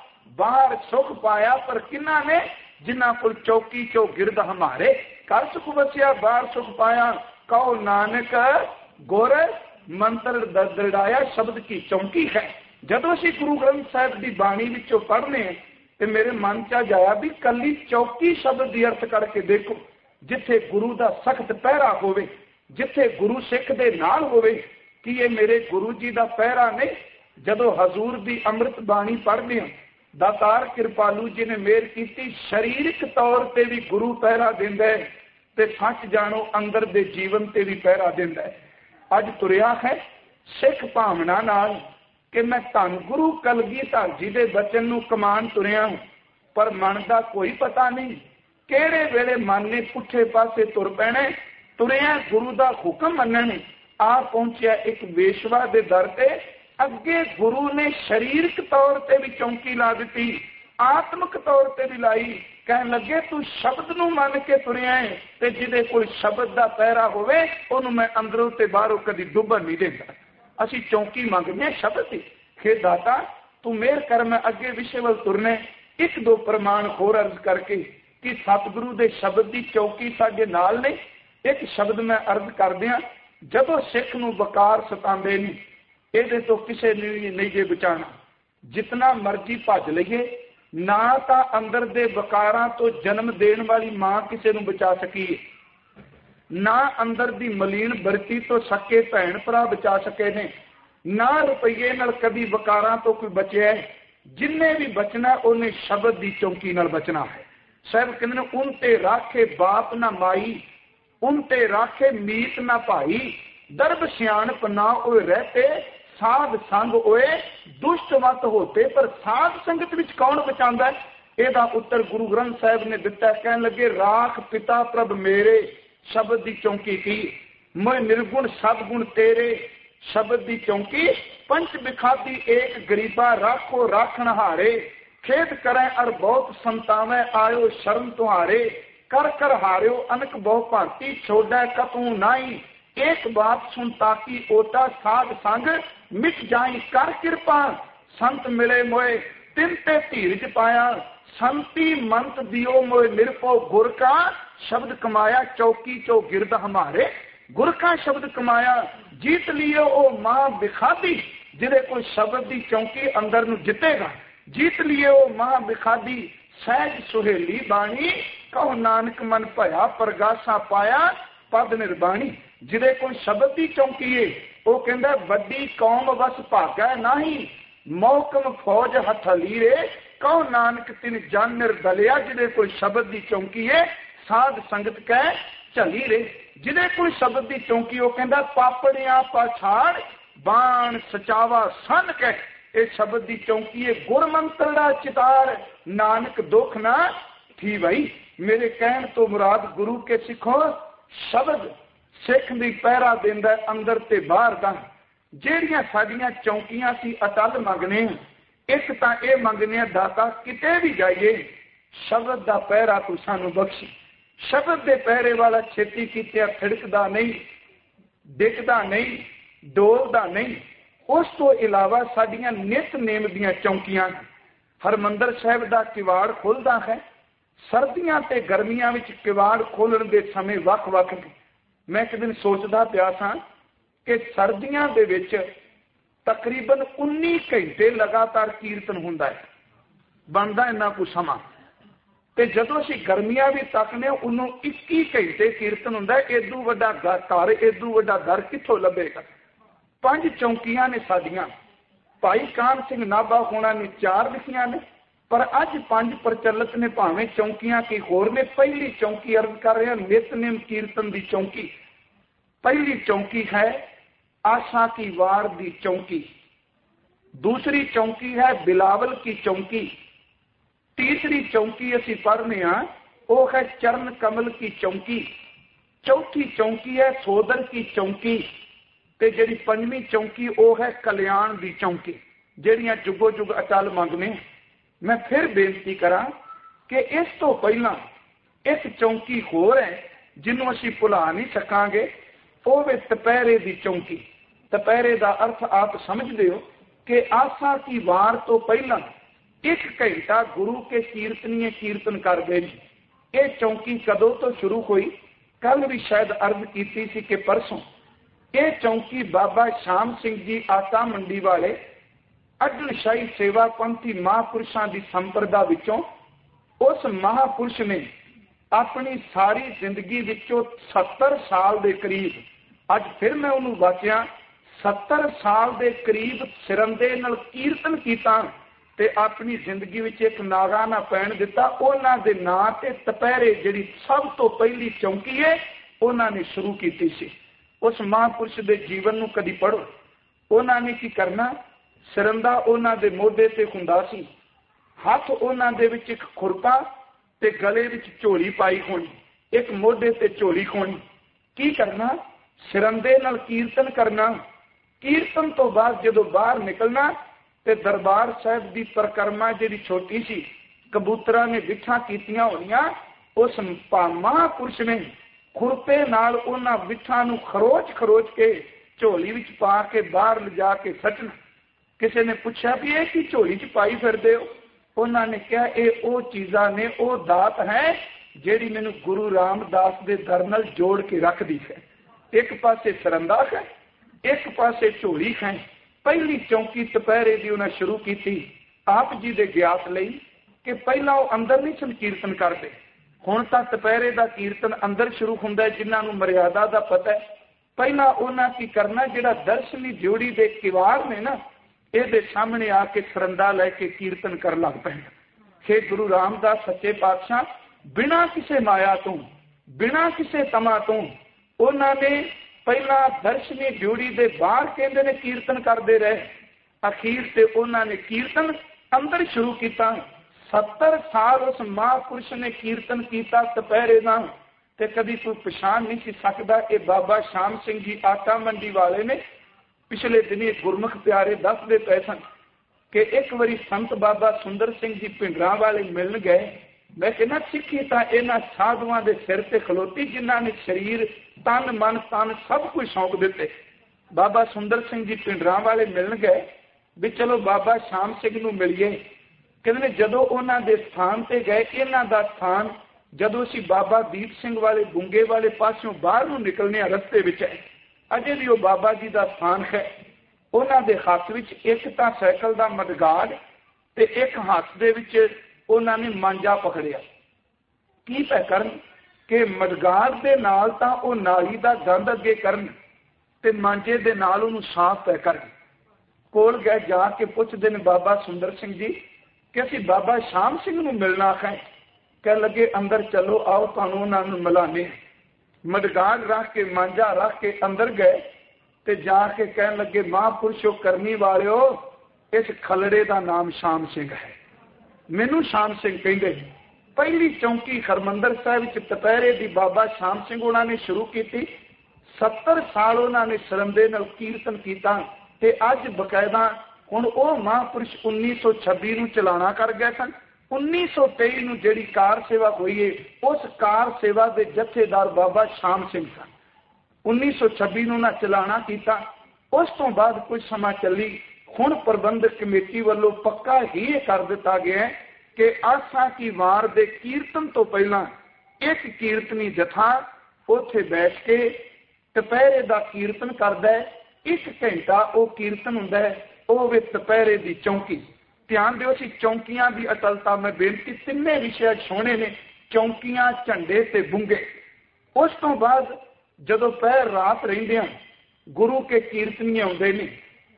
बाहर सुख पाया, पर किन्ना ने जिन्ना को चौकी चो गिरद हमारे, कार सुख वसिया बाहर सुख पाया, कहो नानक गुर मंत्र दृढ़ाया, शब्द की चौकी है। जदों असीं गुरु ग्रंथ साहिब की बाणी विचों पढ़ने ते मेरे मन च जाया भी कली चौकी शब्द की अर्थ करके देखो, जिथे गुरु का सख्त पहरा होवे, जिथे गुरु सिख दे नाल होवे, कि ये मेरे गुरु जी का पहरा नहीं। जदों हजूर की अमृत बाणी पढ़ने दातार कृपालू जी ने मेहर की, शरीरक तौर पर भी गुरु पहरा दिंदा है, ते सच जानो अंदर दे जीवन ते भी पहरा दिंदा है। अज तुरिया है सिख भावना नाल कि मैं धन गुरु कलगीधर जी के बचन नूं कमान तुरिया, पर मन का कोई पता नहीं किहड़े वेले मन ने पुठे पासे तुर पैणे। तुरिया गुरु का हुक्म मनण, आ पहुंचिया एक वेशवा दे दर ते, अगे गुरु ने शरीरक तौर पर भी चौकी ला दी, आत्मक तौर पर भी लाई। कहन लगे तू शब्द नूं मन के तुरिया है, ते जिहदे कोई शब्द का पहरा होवे उहनूं मैं अंदरों ते बाहरों कदी डुबन नहीं देता। असी चौकी मंगने शब्द की। हे दाता तू मेहर कर, मैं अगे विषय वल तुरने। एक दो प्रमाण होर अर्ज करके कि सतगुरु दे शब्द की चौकी साडे नाल ने। एक शब्द मैं अर्ज कर दिया, जदों सिख नूं वकार सतांदे ने, इहदे तो किसे नहीं जे बचाना। जितना मर्जी भज लईए, ना तां अंदर दे वकारां तो जन्म देण वाली मां किसे नूं बचा सकी, ना अंदर दी मलीन बरती तो सके भैन भरा बचा सके ने, ना रुपये नाल कभी वकारां तो कोई बचिया है। जिन्ने भी बचना उन्हें शब्द की चौकी नाल बचना है। साहब कहते हैं उन ते राखे बाप ना माई, उन ते राखे मीत ना भाई, दरब सियाणप ना ओए रहते, साध संग ओए दुष्ट मत होते। पर साध संगत विच कौन बचांदा है? ਇਹਦਾ उत्तर गुरु ग्रंथ साहिब ने दिता। कहने लगे राख पिता प्रभ मेरे, शब्द की चौकी की, मैं निर्गुण सदगुण तेरे, शब्द की चौकी। पंच बिखाती एक गरीबा राखो राखण हारे, खेद करें अर बहुत संतावे आयो शर्म तुम्हारे, कर कर हारियो अनक बहु भांति छोड़ा कतू नाई, एक बात सुन ताकि ओटा साध संग मिट जाई, कर कृपा संत मिले मोए तिन ते धीरज पाया, संति मंत दियो मोए निरपो गुर का शब्द कमाया, चौकी चो गिरद हमारे, गुर का शब्द कमाया। जीत लियो ओ मां बिखादी, जिदे कोई शब्द की चौकी अंदर नूं जितेगा। जीत लियो ओ मां बिखादी, सहज सुहेली बाणी, कहो नानक मन भया परगासा पाया, पद निर्बाणी। जिदे कोई शब्द की चौकी है, वो कहंदा वड्डी कौम वस भागा नहीं, मौकम फौज हथलीरे, कहो नानक तिन जन निर्दलिया जिदे कोल शब्द की चौंकी है साध संगत कह झली रे। जिदे कोल शब्द की चौंकी वो कहता पापड़िया पछाड़ बाण सचावा सन कह ये शब्द की चौंकी है। गुर मंत्र चितार नानक दुख ना थी भाई। मेरे कहन तो मुराद गुरु के सिखो शब्द सिख दी पहरा देंदा अंदर ते बाहर दा। ਜਿਹੜੀਆਂ ਸਾਡੀਆਂ ਚੌਂਕੀਆਂ ਸੀ ਅਟਲ ਮੰਗਨੇ ਇੱਕ ਤਾਂ ਇਹ ਮੰਗਨੇ ਦਾਤਾ ਕਿਤੇ ਵੀ ਜਾਈਏ ਸ਼ਬਦ ਦਾ ਪਹਿਰਾ ਤੂੰ ਸਾਨੂੰ ਬਖਸ਼ੀ। ਸ਼ਬਦ ਦੇ ਪਹਿਰੇ ਵਾਲਾ ਛੇਤੀ ਕੀਤੇ ਖਿੜਕਦਾ ਨਹੀਂ ਡਿੱਗਦਾ ਨਹੀਂ ਡੋਲਦਾ ਨਹੀਂ। ਉਸ ਤੋਂ ਇਲਾਵਾ ਸਾਡੀਆਂ ਨਿਤ ਨੇਮ ਦੀਆਂ ਚੌਂਕੀਆਂ ਹਰਮੰਦਰ ਸਾਹਿਬ ਦਾ ਕਿਵਾੜ ਖੁੱਲਦਾ ਹੈ। ਸਰਦੀਆਂ ਤੇ ਗਰਮੀਆਂ ਵਿੱਚ ਕਿਵਾੜ ਖੋਲਣ ਦੇ ਸਮੇਂ ਵੱਖ ਵੱਖ। ਮੈਂ ਇੱਕ ਦਿਨ ਸੋਚਦਾ ਪਿਆ ਸਾਂ ਕਿ ਸਰਦੀਆਂ ਦੇ ਵਿੱਚ ਤਕਰੀਬਨ ਉੱਨੀ ਘੰਟੇ ਲਗਾਤਾਰ ਕੀਰਤਨ ਹੁੰਦਾ ਹੈ ਬਣਦਾ ਇੰਨਾ ਕੁ ਸਮਾਂ ਤੇ ਜਦੋਂ ਅਸੀਂ ਗਰਮੀਆਂ ਵੀ ਤੱਕਨੇ ਉਹਨੂੰ ਇੱਕੀ ਘੰਟੇ ਕੀਰਤਨ ਹੁੰਦਾ। ਏਦੂ ਵੱਡਾ ਘਰ ਏਦੂ ਵੱਡਾ ਦਰ ਕਿੱਥੋਂ ਲੱਭੇਗਾ। ਪੰਜ ਚੌਂਕੀਆਂ ਨੇ ਸਾਡੀਆਂ। ਭਾਈ ਕਾਨ ਸਿੰਘ ਨਾਭਾ ਹੋਣਾ ਨੇ ਚਾਰ ਲਿਖੀਆਂ ਨੇ ਪਰ ਅੱਜ ਪੰਜ ਪ੍ਰਚਲਿਤ ਨੇ ਭਾਵੇਂ ਚੌਂਕੀਆਂ ਕੀ ਹੋਰ ਨੇ। ਪਹਿਲੀ ਚੌਂਕੀ ਅਰਜ਼ ਕਰ ਰਿਹਾ ਨਿਤਨੇਮ ਕੀਰਤਨ ਦੀ ਚੌਂਕੀ। ਪਹਿਲੀ ਚੌਂਕੀ ਹੈ आशा की वार दी चौंकी। दूसरी चौंकी है बिलावल की चौंकी। तीसरी चौंकी असी पढ़ने वो है चरण कमल की चौंकी। चौथी चौंकी है सोदर की चौंकी ते जिहड़ी पंजवीं चौंकी वो है कल्याण की चौंकी जिहड़ियां जुगो जुग अटल मंगने। मैं फिर बेनती करा कि इस तो पहला एक चौंकी होर है जिन्हों असी भुला नहीं सकांगे वो वे तपहरे की चौंकी। तपहरे का अर्थ आप समझते हो कि आशा की वार तो पहला एक घंटा गुरु के कीर्तनीय कीर्तन करते हैं। ये चौंकी कदों तो शुरू हुई कल भी शायद अर्ज की सी कि परसों। ये चौंकी बाबा श्याम सिंह जी आटा मंडी वाले अटल शाही सेवा पंथी महापुरुषों की संप्रदा विचों उस महापुरुष ने अपनी सारी जिंदगी विचों सत्तर साल के करीब अज फिर मैं उन्होंने वाचिया सत्तर साल के करीब सिरंदे नाल कीर्तन किया ते अपनी जिंदगी विच एक नागा ना पैण दिता। उन्हां दे नां ते तपहरे जिहड़ी सब तो पहली चौंकी है उन्होंने शुरू की सी। उस महापुरुष के जीवन नूं कदी पढ़ो। उन्होंने की करना सिरंदा उन्हां दे मोढे ते हुंदा सी। हथ उन्हां दे विच एक खुरपा ते गले विच झोली पाई होनी। एक मोढे ते झोली होनी। की करना सिरंदे नाल कीर्तन करना। कीर्तन तो बाद जो बाहर निकलना ते दरबार साहब की परिक्रमा जी छोटी सी कबूतरा ने बिठा कीतियां होनियां। उस महापुरुष ने खुरपे नाल उन्हां बिठा नूं खरोच खरोच के झोली विच पा के बाहर लिजा के सटना। किसी ने पूछा भी ये की झोली च पाई फिरदे हो। उन्होंने कहा ये वो चीज़ां ने वो दात है जिहड़ी मैनूं गुरु रामदास दे दर नाल जोड़ के रखदी है। एक पासे सरंदा है एक पासे झोली है। पहली चौंकी तपहरे की उन्हें शुरू की थी आप जी के ग्यास लई कि पहला वो अंदर नहीं सन कीर्तन करते। हुण तां तपहरे का कीर्तन अंदर शुरू हुंदा है जिन्हां नूं मर्यादा का पता है। पहला उन्हां की करना जिहड़ा दर्शनी जोड़ी के किवाड़ ने ना ये सामने आके सरंदा लैके कीर्तन कर लग पैण। हे गुरु रामदास सच्चे पातशाह बिना किसी माया तो बिना किसी तमा तो उन्होंने पहला दर्शनी ड्यूटी के बाहर कहते ने कीर्तन करते रहे। अखीर से उन्होंने कीर्तन अंदर शुरू किया। सत्तर साल उस महापुरुष ने कीर्तन किया तपहरे का ते कभी कोई पछाण नहीं सी सकता। ये बाबा श्याम सिंह जी आटा मंडी वाले ने पिछले दिनी गुरमुख प्यारे दसदे पे सन कि एक बारी संत बाबा सुंदर सिंह जी भिंडरां वाले मिलन गए। मैं कहना सिक्खी तो इन्हां साधुआं दे सिर ते खलोती जिन्हां ने शरीर तन मन तन सब कुछ सौंप दिते। बाबा सुंदर सिंह जी भिंडरां वाले मिलन गए भी चलो बाबा श्याम सिंह नूं मिलिए। कहते जदों उन्हां दे स्थान ते गए इन्हां दा स्थान जदों असीं बाबा दीप सिंह वाले गुंगे वाले पासों बाहर नूं निकलने रस्ते विच है अजे भी वो बाबा जी का स्थान है। उन्हां दे हाथ विच एक तां साइकिल का मडगाड़ ते एक हाथ दे विच उन्हां ने मांजा पकड़िया। की पै करन कि मडगाड़ दे नाल तां वो नाली का गंद अगे करन ते मांजे दे नाल उहनूं साफ पै करन। कोल गए जाके पुछदे ने बाबा सुंदर सिंह जी कि असी बाबा शाम सिंह नूं मिलना है। कह लगे अंदर चलो, आओ तुहानूं उन्हां नूं मिलाने। मडगाड़ रख के मांझा रख के अंदर गए ते जाके कह लगे महापुरुषो करनी वालिओ, इस खलड़े का नाम शाम सिंह है, मैनू शाम सिंह कहते। पहली चौंकी हरमंदर साहिब दुपहरे की बाबा शाम सिंह उन्होंने शुरू की। सत्तर साल उन्होंने सरंदे नाल कीर्तन किया ते अज बकायदा हुण वह महापुरुष उन्नीस सौ छब्बी नूं चलाना कर गए सन। उन्नीस सौ तेई नूं जिहड़ी कार सेवा हुई है, उस कार सेवा के जथेदार बाबा शाम सिंह सन। उन्नीस सौ छब्बी नूं ना चलाना किया। उस तो बाद कुछ समा चली, हुण प्रबंधक कमेटी वालों पक्का ही कर दिता गया है कि आसा की वार दे कीर्तन तो पहला एक कीर्तनी जथा उत्थे बैठ के दुपहरे का कीर्तन करता है। एक घंटा वो कीर्तन हुंदा है, वो वे दुपहरे की चौंकी। ध्यान दिओ सी चौंकियां की अटलता मैं बेनती, तिन्ने विषय सोने ने, चौंकियां, झंडे ते बुंगे। उस तो बाद जदों पैर रात रहिंदे गुरु के कीर्तनी आउंदे ने,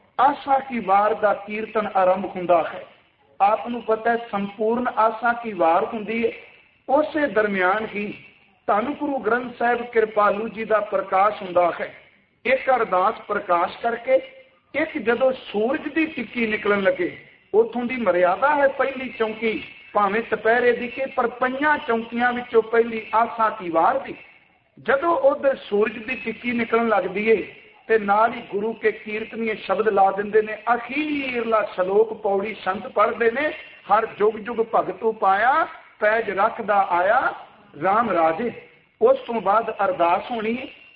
आशा की वार का कीर्तन आरंभ हुंदा है। आपनूं पता है संपूर्ण आशा की वार हुंदी है। उस दरमियान ही धन गुरु ग्रंथ साहिब कृपालू जी का प्रकाश हुंदा है। एक अरदास प्रकाश करके एक जदों सूरज की टिक्की निकलन लगे, उथों की मर्यादा है पहली चौंकी भावें दुपहरे दी के, पर पंजां चौंकियां विचों पहली आशा की वार दी। जदों उधर सूरज की टिक्की निकलन लगदी है ते नाल ही गुरु के कीर्तनीय शब्द ला दिंदे ने। अखीरला श्लोक पौड़ी संत पढ़ते ने, हर जुग जुग भगतू पाया, पैज रखदा आया राम राजे। उस तो बाद अरदास होनी।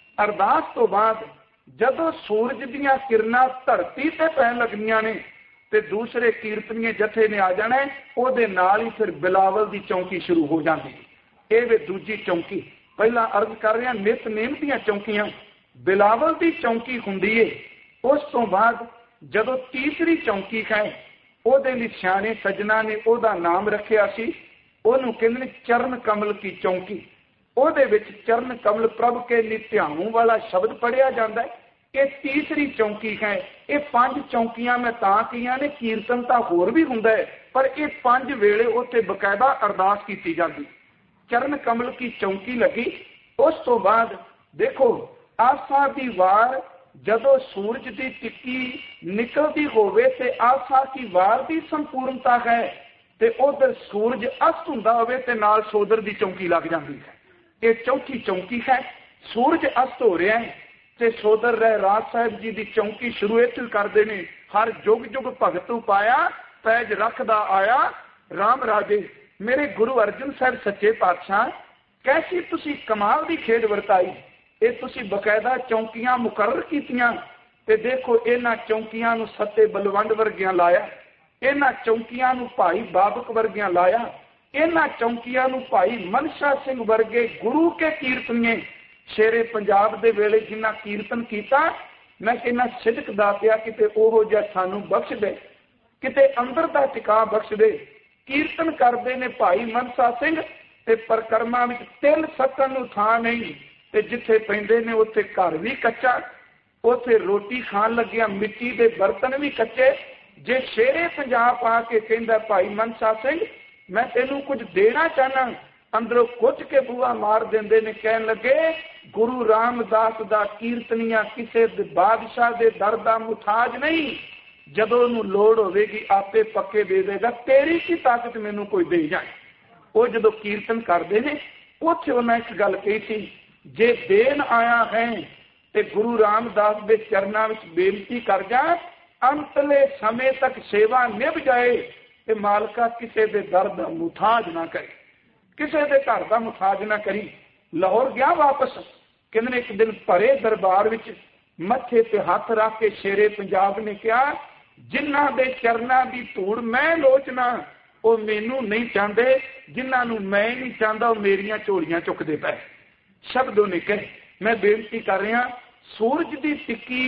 अरदास तो बाद जदों सूरज दीयां किरणां धरती ते पैण लगनियां ने ते दूसरे कीर्तनीय जथे ने आ जाना है, उहदे नाल ही फिर बिलावल की चौंकी शुरू हो जाती। ये वे दूजी चौंकी। पहला अर्ज कर रहा नितनेम दीयां चौंकियां, बिलावल की चौंकी हुंदी है। उस तो बाद जदों तीसरी चौंकी है, उहदे लई सियाणे सज्जना ने उहदा नाम रखिया सी, उहनूं कहंदे चरण कमल की चौंकी। उहदे विच चरण कमल प्रभ के नित्याणु वाला शब्द पढ़िया जाता है। ये तीसरी चौंकी है। ये पांच चौंकियां मैं तां कीआं ने, कीर्तन तां होर भी हुंदा है, पर ये पांच वेले उत्ते बकायदा अरदास की जाती। चरण कमल की चौंकी लगी। उस तो बाद देखो आशा की वार जदों सूरज की टिक्की निकलती होवे ते आशा की वार की संपूर्णता है, ते उधर सूरज अस्त हुंदा होवे ते नाल सोदर की चौंकी लग जाती है। ये चौथी चौंकी है। सूरज अस्त हो रहा है ते सोदर रह राज साहिब जी की चौंकी शुरू इत्थों करते हैं। हर जुग जुग भगतू पाया, पैज रखदा आया राम राजे। मेरे गुरु अर्जन साहब सच्चे पातशाह, कैसी तुसी कमाल की खेड वरताई। ये तुसी बकायदा चौंकियां मुकर्रर कीतियां ते देखो इन्हां चौंकियां नूं सत्ते बलवंड वर्गियां लाया, इन्हां चौंकियां नूं भाई बाबक वर्गियां लाया, इन्हां चौंकियां नूं भाई मनशा सिंह वर्गे गुरु के कीर्तनीय शेरे पंजाब दे वेले जिन्हां कीर्तन कीता। मैं कहना सिदक दातिया किते ओहो जिहा सानू बख्श दे, किते अंदर दा टिका बख्श दे। कीर्तन करते ने भाई मनसा सिंह ते परकरमा विच तिल सकन नूं थां नहीं, ते जिथे पैंदे ने उत्थे घर भी कच्चा, उत्थे रोटी खान लगिया मिट्टी दे बर्तन भी कच्चे। जे शेरे पंजाब आके कहंदा भाई मनसा सिंह मैं तेनू कुछ देना चाहना, अंदरों कुछ के बूहा मार देंदे ने, कहन लगे गुरु रामदास दा कीर्तनिया किसे बादशाह दे दर दा मुताज नहीं, जदों नूं लोड़ होवेगी आपे पक्के दे देगा, तेरी की ताकत मैनू कोई दे जाए। वो जदों कीर्तन करते हैं उत्थे उन्हें एक गल कही सी, जे देन आया है ते गुरु रामदास दे चरनां विच बेनती कर जा, अंतले समय तक सेवा निभ जाए ते मालका किसे दे दर दा मुताज ना करे, किसे दे घर दा मुताज ना करी। लाहौर गया वापस, कहंदे एक दिन भरे दरबार विच मत्थे ते हथ रख के शेरे पंजाब ने कहा जिन्हां दे चरनां दी धूड़ मैं लोचना वो मैनू नहीं चाहते, जिन्हां नूं मैं नहीं चाहता वो मेरियां झोलियां चुकते पे। शब्दों ने कहे मैं बेनती कर रहा, सूरज की टिक्की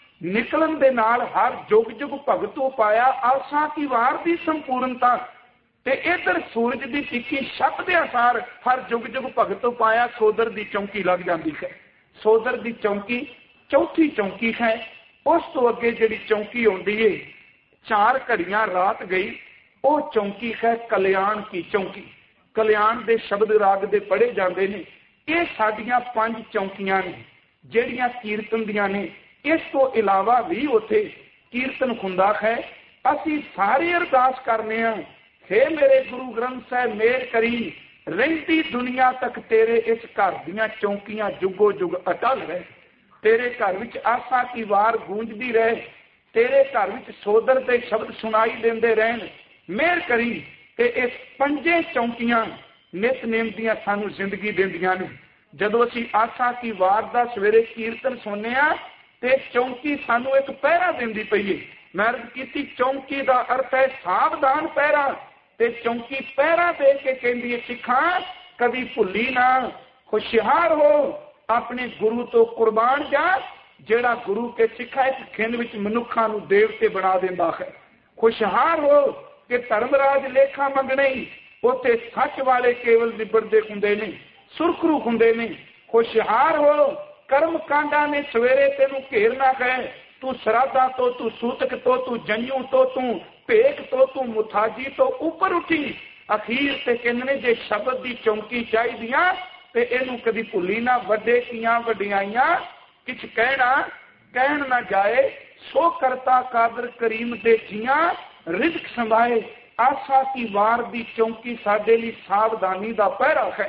निकलन दे नाल हर जुग जुग भगतों पाया आशा की वार की संपूर्णता, ते इधर सूरज की टिक्की छप दे असार हर जुग जुग भगतों पाया सोदर की चौंकी लग जाती है। सोदर की चौंकी चौथी चौंकी है। उस तो अगे जिहड़ी चौंकी आउंदी है, चार घड़ियां रात गई, वो चौंकी है कल्याण की चौंकी। कल्याण के शब्द राग दे पढ़े जाते हैं। ये साडियां पंज चौंकियां ने ਜਿਹੜੀਆਂ कीर्तन दियां ने। इस तो इलावा भी उत्थे कीर्तन हुंदा है। असी सारे अरदास करने हैं, हे मेरे गुरु ग्रंथ साहिब मेहर करी रहिंदी दुनिया तक तेरे इस घर दियां चौंकियां जुगो जुग अटल रहे। तेरे घर विच आसा की वार गूंजदी रहे। तेरे घर विच सोदर के शब्द सुनाई देंदे रहन। मेहर करी ते इस पंजे चौंकियां नितनेम दियां सानू जिंदगी देंदियां ने। जदों असी आसा की वार दा सवेरे कीर्तन सुनने आ ते चौंकी सानू एक पहरा देंदी पई है। मैं अर्ज कीती चौंकी दा अर्थ है सावधान पहरा। ते चौंकी पहरा दे के कहंदी है सिखा कभी भुल्ली ना, होशियार हो, अपने गुरु तो कुर्बान जा। जेड़ा गुरु के सिखा इस खिंड विच मनुखा नू देवते बना देंदा है। खुशहार हो कि धर्मराज लेखा मंगने उत्थे सच वाले केवल निबड़दे हुंदे ने, सुरखरू हुंदे ने। खुशहार हो कर्म कांडा ने सवेरे तेनू घेरना है। तू श्राद्धा तो, तू सूतक तो, तू जंजू तो, तू भेक तो, तू मुथाजी तो ऊपर उठी। अखीर ते कहने जे शब्द की चौंकी चाहिए ते इनू कदी भुली ना। वड्डे कियां वड्डियाइयां किछ कहना कहन ना जाए। सो करता कादर करीम दे जियां रिज़्क संभाए। आशा की वार दी चौंकी साडे लई सावधानी दा पहरा है।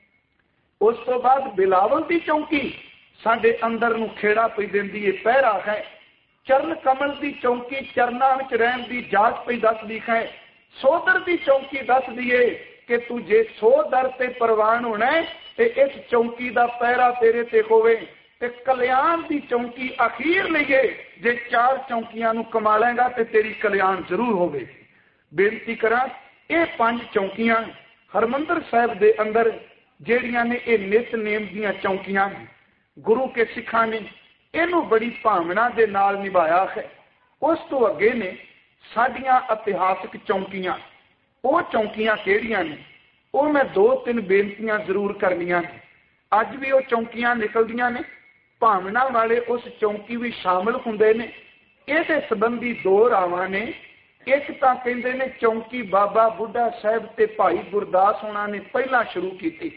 उस तो बाद बिलावल दी चौंकी साडे अंदर नू खेड़ा पई देंदी है, पहरा है। चरण कमल दी चौंकी चरना विच रहन दी जाच पई दसदी है। सोदर दी चौंकी दस दिए कि तू जे सो दर ते परवान होना है ते इस चौंकी दा पहरा तेरे ते होवे। ते कल्याण दी चौंकी अखीर लईए जे चार चौंकियां नू कमा लेगा ते तेरी कल्याण जरूर होवे। बेनती करा ये पांच चौंकियां हरमंदर साहिब दे अंदर जेड़ियां ने ये नितनेम दीयां चौंकियां गुरु के सिखा ने इनू बड़ी भावना दे नाल निभाया है। उस तो अगे ने साडियां इतिहासक चौंकियां। वो चौंकियां केड़ियां ने वो मैं दो तीन बेनतियां जरूर करनियां ने। अज भी वो चौंकियां निकलदियां ने। भावना वाले उस चौंकी भी शामिल हुंदे ने। इहदे संबंधी दो रावां ने। एक तां कहंदे ने चौंकी बाबा बुढ़ा साहिब ते भाई गुरदास होना ने पहला शुरू की।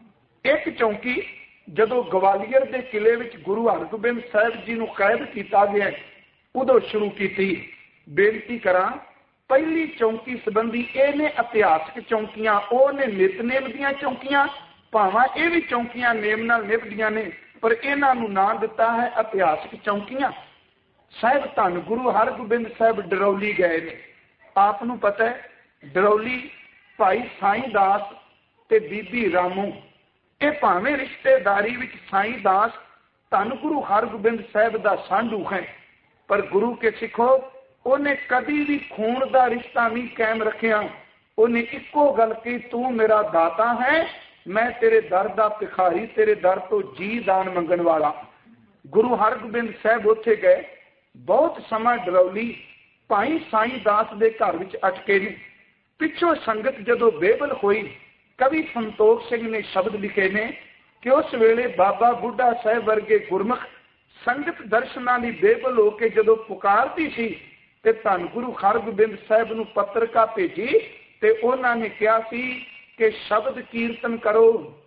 एक चौंकी जदों गवालियर के किले विच गुरु हरगोबिंद साहिब जी नूं कैद किया गया उदों शुरू की। बेनती करा पहली चौंकी संबंधी ये ने इतिहासक चौंकियां, वो ने नितनेम दीयां चौंकियां। भावां ये भी चौंकियां नेम नाल निभदियां ने पर इन्हां नूं नाम दिता है इतिहासक चौंकियां। साहिब धन गुरु हरगोबिंद साहिब डरौली गए ने। आप नूं पता है डरौली भाई साईं दास ते बीबी रामू ये भावें रिश्तेदारी विच साईं दास धन गुरु हरगोबिंद साहिब दा सांढू है पर गुरु के सिखो उन्हें कभी भी खून का रिश्ता नहीं कायम रखिया। उन्हें इको गल की तू मेरा दाता है, मैं तेरे दर दा भिखारी, तेरे दर तो जी दान मंगण वाला। गुरु हरगोबिंद साहिब उत्थे गए। बहुत समा डरौली भाई साईं दास दे घर विच अटके ने। पिछों संगत जदों बेबल हुई कवि संतोख सिंह ने शब्द लिखे ने कि उस वेले बाबा बुढ़ा साहिब वर्गे गुरमुख संगत दर्शनां लई बेबल होकर जदों पुकारदी सी ते धन गुरु हरगोबिंद साहिब नूं पत्रिका भेजी ते उन्हां ने कहा सी कि शब्द कीर्तन करो,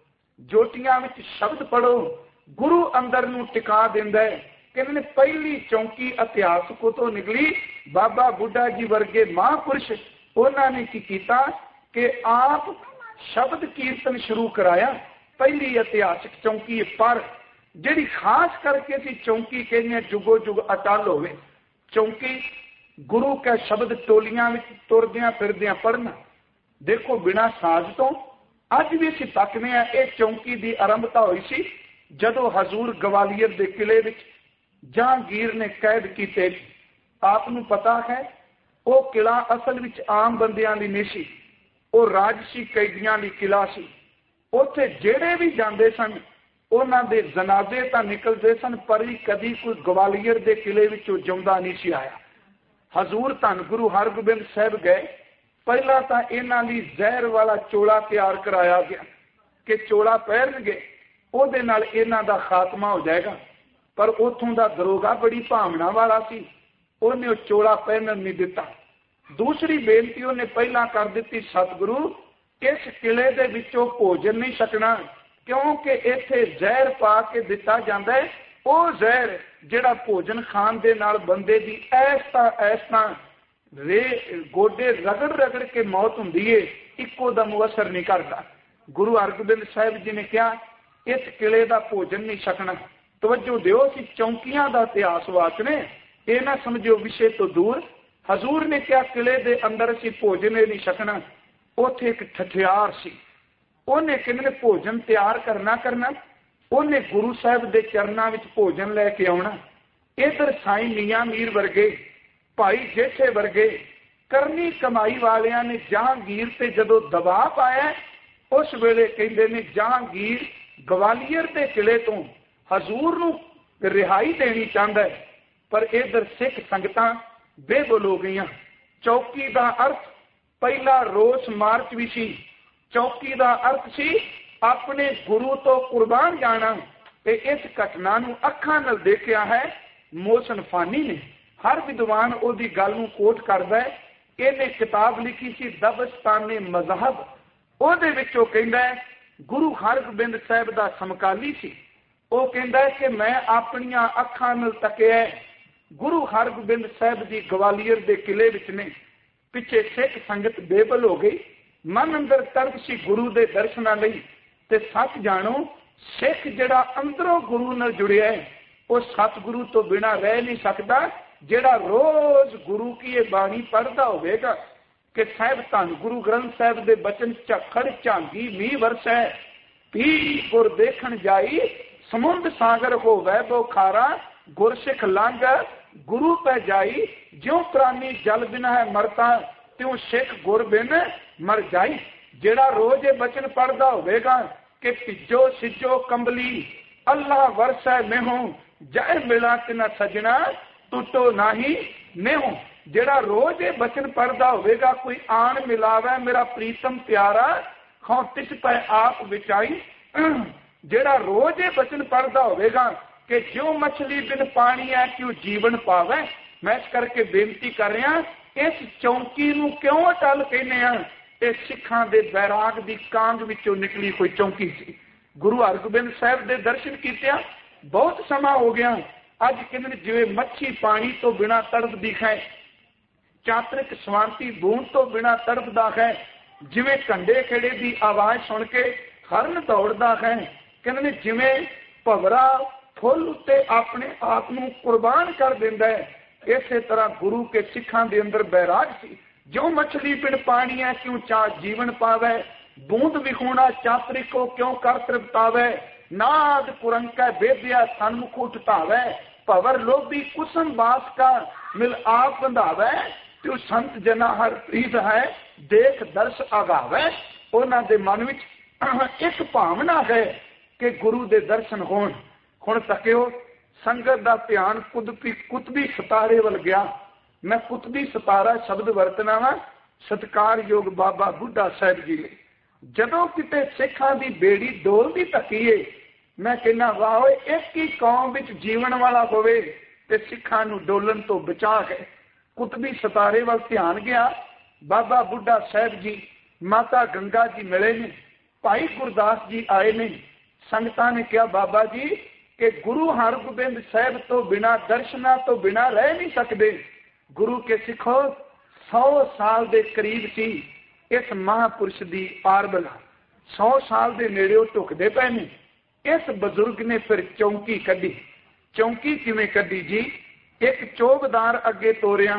जोटियां विच शब्द पढ़ो, गुरु अंदर नूं टिका दिंदा है। कहने पहली चौंकी इतिहास को तो निकली। बाबा बुढ़ा जी वर्गे महापुरुष उन्होंने की कीता कि आप शब्द कीर्तन शुरू कराया। पहली इतिहासक चौंकी पर जिहड़ी खास करके सी चौंकी कहने जुगो जुग अटल होवे। चौंकी गुरु का शब्द टोलियां विच तुरदियां फिरदियां पढ़ना। देखो बिना साज तो अज भी असीं तकने आ ये चौंकी की आरंभता हुई सी जदों हजूर गवालियर के किले विच जहांगीर ने कैद किए। आपनूं पता है वो किला असल विच आम बंदियां लई नहीं सी, वो राजसी कैदियां लई किला सी। उत्थे जेड़े भी जांदे सन उन्हां दे जनाजे तां निकलदे सन पर ही कदी कोई गवालियर के किले विचों जिंदा नहीं सी आया। हजूर धन गुरु हरगोबिंद साहिब गए। पहला तो इन्हां लई जहर वाला चोला तैयार कराया गया कि चोला पहनगे उहदे नाल इन्हां दा खात्मा हो जाएगा। पर उथों दा दरोगा बड़ी भावना वाला सी, उन्हें चोला पहनन नहीं दिता। दूसरी बेनती उन्हें पहला कर दी, सतगुरु इस किले दे विचों भोजन नहीं सकना, क्योंकि इत्थे जहर पा के दिता जाता है। वो जहर जिहड़ा भोजन खाण दे नाल बंदे दी ऐसा ऐसा रे गोडे रगड़ रगड़ के मौत हुंदी है, इक्को दम असर नहीं करता। गुरु हरगोबिंद साहिब जी ने कहा इस किले का भोजन नहीं सकना। तवज्जो दिओ, असीं चौंकियां दा इतिहास वाचने, ये ना समझो विषय तो दूर। हजूर ने क्या किले दे अंदर असीं भोजन नहीं सकना। उत्थे एक ठठियार सी, उन्हें कहने भोजन तैयार करना करना, उन्हें गुरु साहब के चरणों में भोजन लैके आना। इधर साईं मियाँ मीर वर्गे, भाई जेठे वर्गे करनी कमाई वालियां ने जहांगीर से जदों दबाव पाया, उस वेले कहते ने जहांगीर ग्वालियर के किले तो हजूर नूं रिहाई देनी चाहता है, पर इधर सिख संगतां बेबुल हो गई। चौकी का अर्थ पहला रोस मार्च भी सी, चौकी का अर्थ सी अपने गुरु तो कुर्बान जाना। ते इस घटना नूं अखां नाल देखिया है मोहसिन फानी ने। हर विद्वान उहदी गल नूं कोट करदा है। इहने किताब लिखी सी दबस्ताने मजहब, उहदे विचों कहंदा है गुरु हरगोबिंद साहिब दा समकाली सी। वो कहंदा है कि मैं अपनियां अखां नाल तकिया गुरु हरगोबिंद साहिब दी ग्वालियर दे किले विच ने। पिछे सिख संगत बेबल हो गई, मन अंदर तर्क सी गुरु दे दर्शनां लई। ते सच जानो सिख जिहड़ा अंदरों गुरु नाल जुड़िया है वो सतगुरु तो बिना रह नहीं सकता। जिहड़ा रोज गुरु की ये बाणी पढ़दा होवेगा कि साहिब धन गुरु ग्रंथ साहिब दे बचन झखड़ झांगी मीह वरसै, पी गुर देखण जाई समुंद सागर हो वैभव खारा, गुरसिख लंघ गुरु पै जाई, ज्यों प्राणी जल बिना है मरता, त्यों सिख गुर बिन मर जाई। जिहड़ा रोज ये बचन पढ़दा होवेगा कि पिजो सिजो कंबली अल्लाह वरसै मेहों, जय मिला तिना सजना टूटो नाही नेहों। जिहड़ा रोज ये बचन पढ़दा होवेगा कोई आन मिलावे मेरा प्रीतम प्यारा, खौ तिस पै आप विचाई। जिहड़ा रोज ये बचन पढ़दा होवेगा कि जो मछली बिन पानी है क्यों जीवन पावे। मैं इस करके बेनती कर रहा, इस चौंकी नूं क्यों अटल कहने आ, ये सिखां दे बैराग दी कांग विचों निकली कोई चौंकी सी। गुरु हरगोबिंद साहिब दे दर्शन कीतिया बहुत समा हो गया। अज कहते जिवें मच्छी पानी तो बिना तड़पदी है, चातरिक स्वांति बूंद तो बिना तड़पदा है, जिवें कंडे खेड़े की आवाज सुन के हरन दौड़दा है। कहते जिवें भवरा फुल उत्ते अपने आप नूं कुर्बान कर दिंदा है, इसे तरह गुरु के सिखां दे अंदर बैराग सी। जो मछली बिन पानी है क्यों चा जीवन पावे, बूंद विखूणा चातरिक को क्यों कर तृप्तावे, नाद कुरंका बेदिया सन्मुख उठतावे, भवर लोभी कुसम बास का मिल आप बंधावे, त्यो संत जना हर प्रीत है देख दर्श आगावे। उन्हां दे मन विच एक भावना है कि गुरु दे दर्शन होण। हुण तकियो संगत दा ध्यान कुतबी कुतबी सितारे वल गया। मैं कुतबी सितारा शब्द वरतना वा सत्कारयोग बाबा बुढ़ा साहिब जी ने। जदों किते सिखां दी बेड़ी डोलदी तकीए, मैं कहना वाह एक ही कौम विच जीवन वाला होवे ते सिखां नूं डोलन तो बचा के कुतबी सितारे वल ध्यान गया। बाबा बुढ़ा साहिब जी, माता गंगा जी मिले ने, भाई गुरदास जी आए ने। संगतां ने कहा बाबा जी कि गुरु हरगोबिंद साहिब तो बिना दर्शना तो बिना रह नहीं सकते। गुरु के सिखो सौ साल के करीब सी इस महापुरुष की पारबला, सौ साल के नेड़े ढुकते पे ने। इस बजुर्ग ने फिर चौंकी कढ़ी। चौंकी किवें कढ़ी जी? एक चौबदार अगे तोरिया,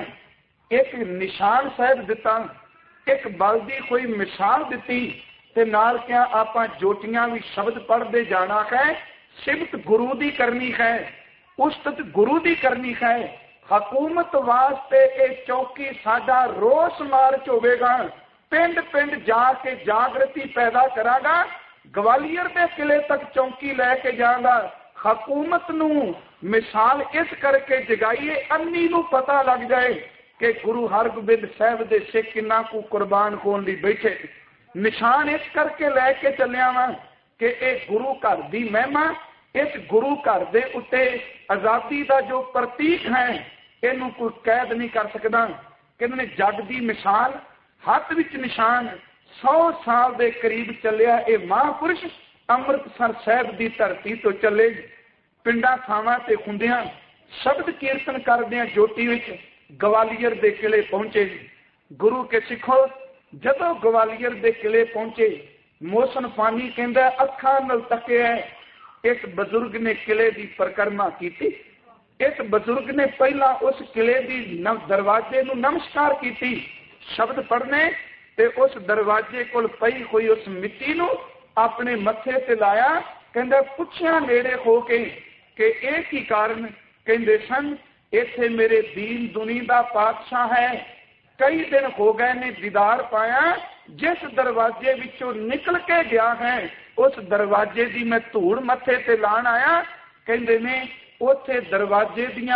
एक निशान साहिब दिता, एक बल की कोई मिसाल दी, ते नाल क्या आपां जोटियां भी शब्द पढ़ते जाना है। सिफत गुरु दी करनी है, उस्तत गुरु दी करनी है। हकूमत वास्ते ये चौकी साडा रोस मार्च होवेगा। पिंड पिंड जाके जागृति पैदा करांगा। ग्वालियर के किले तक चौकी लैके जांगा। हकूमत नूं मिसाल इस करके जगाइए अन्नी नूं पता लग जाए कि गुरु हरगोबिंद साहिब दे सिख किन्ना को कुर्बान होने लई बैठे। निशान इस करके लैके चलिया वा कि यह गुरु घर की महिमा, इस गुरु घर के उत्ते आजादी का जो प्रतीक है, इनू कोई कैद नहीं कर सकता कहते ने जग की मिसाल हथ विच निशान सौ साल के करीब चलिया ये महापुरुष अमृतसर साहब की धरती तो चले पिंडा थावां ते खुंदियां शब्द कीर्तन करदियां जोटी विच गवालियर दे किले पहुंचे। गुरु के सिखो जदों गवालियर दे किले पहुंचे मोहसिन फानी कहंदा अखां नाल तकिया इस बजुर्ग ने किले की परिक्रमा की। इस बजुर्ग ने पहला उस किले की दरवाजे नूं नमस्कार की शब्द पढ़ने ते उस दरवाजे कोल पई हुई उस मिट्टी नूं अपने मत्थे ते लाया। कहंदा पुछया नेड़े हो के कि एक ही कारण कहंदे सन इत्थे मेरे दीन दुनी दा पातशाह है कई दिन हो गए ने दीदार पाया जिस दरवाजे विचों निकल के गया है उस दरवाजे की मैं धूड़ मत्थे ते लाण आया। कहंदे ने उत्थे दरवाजे दियां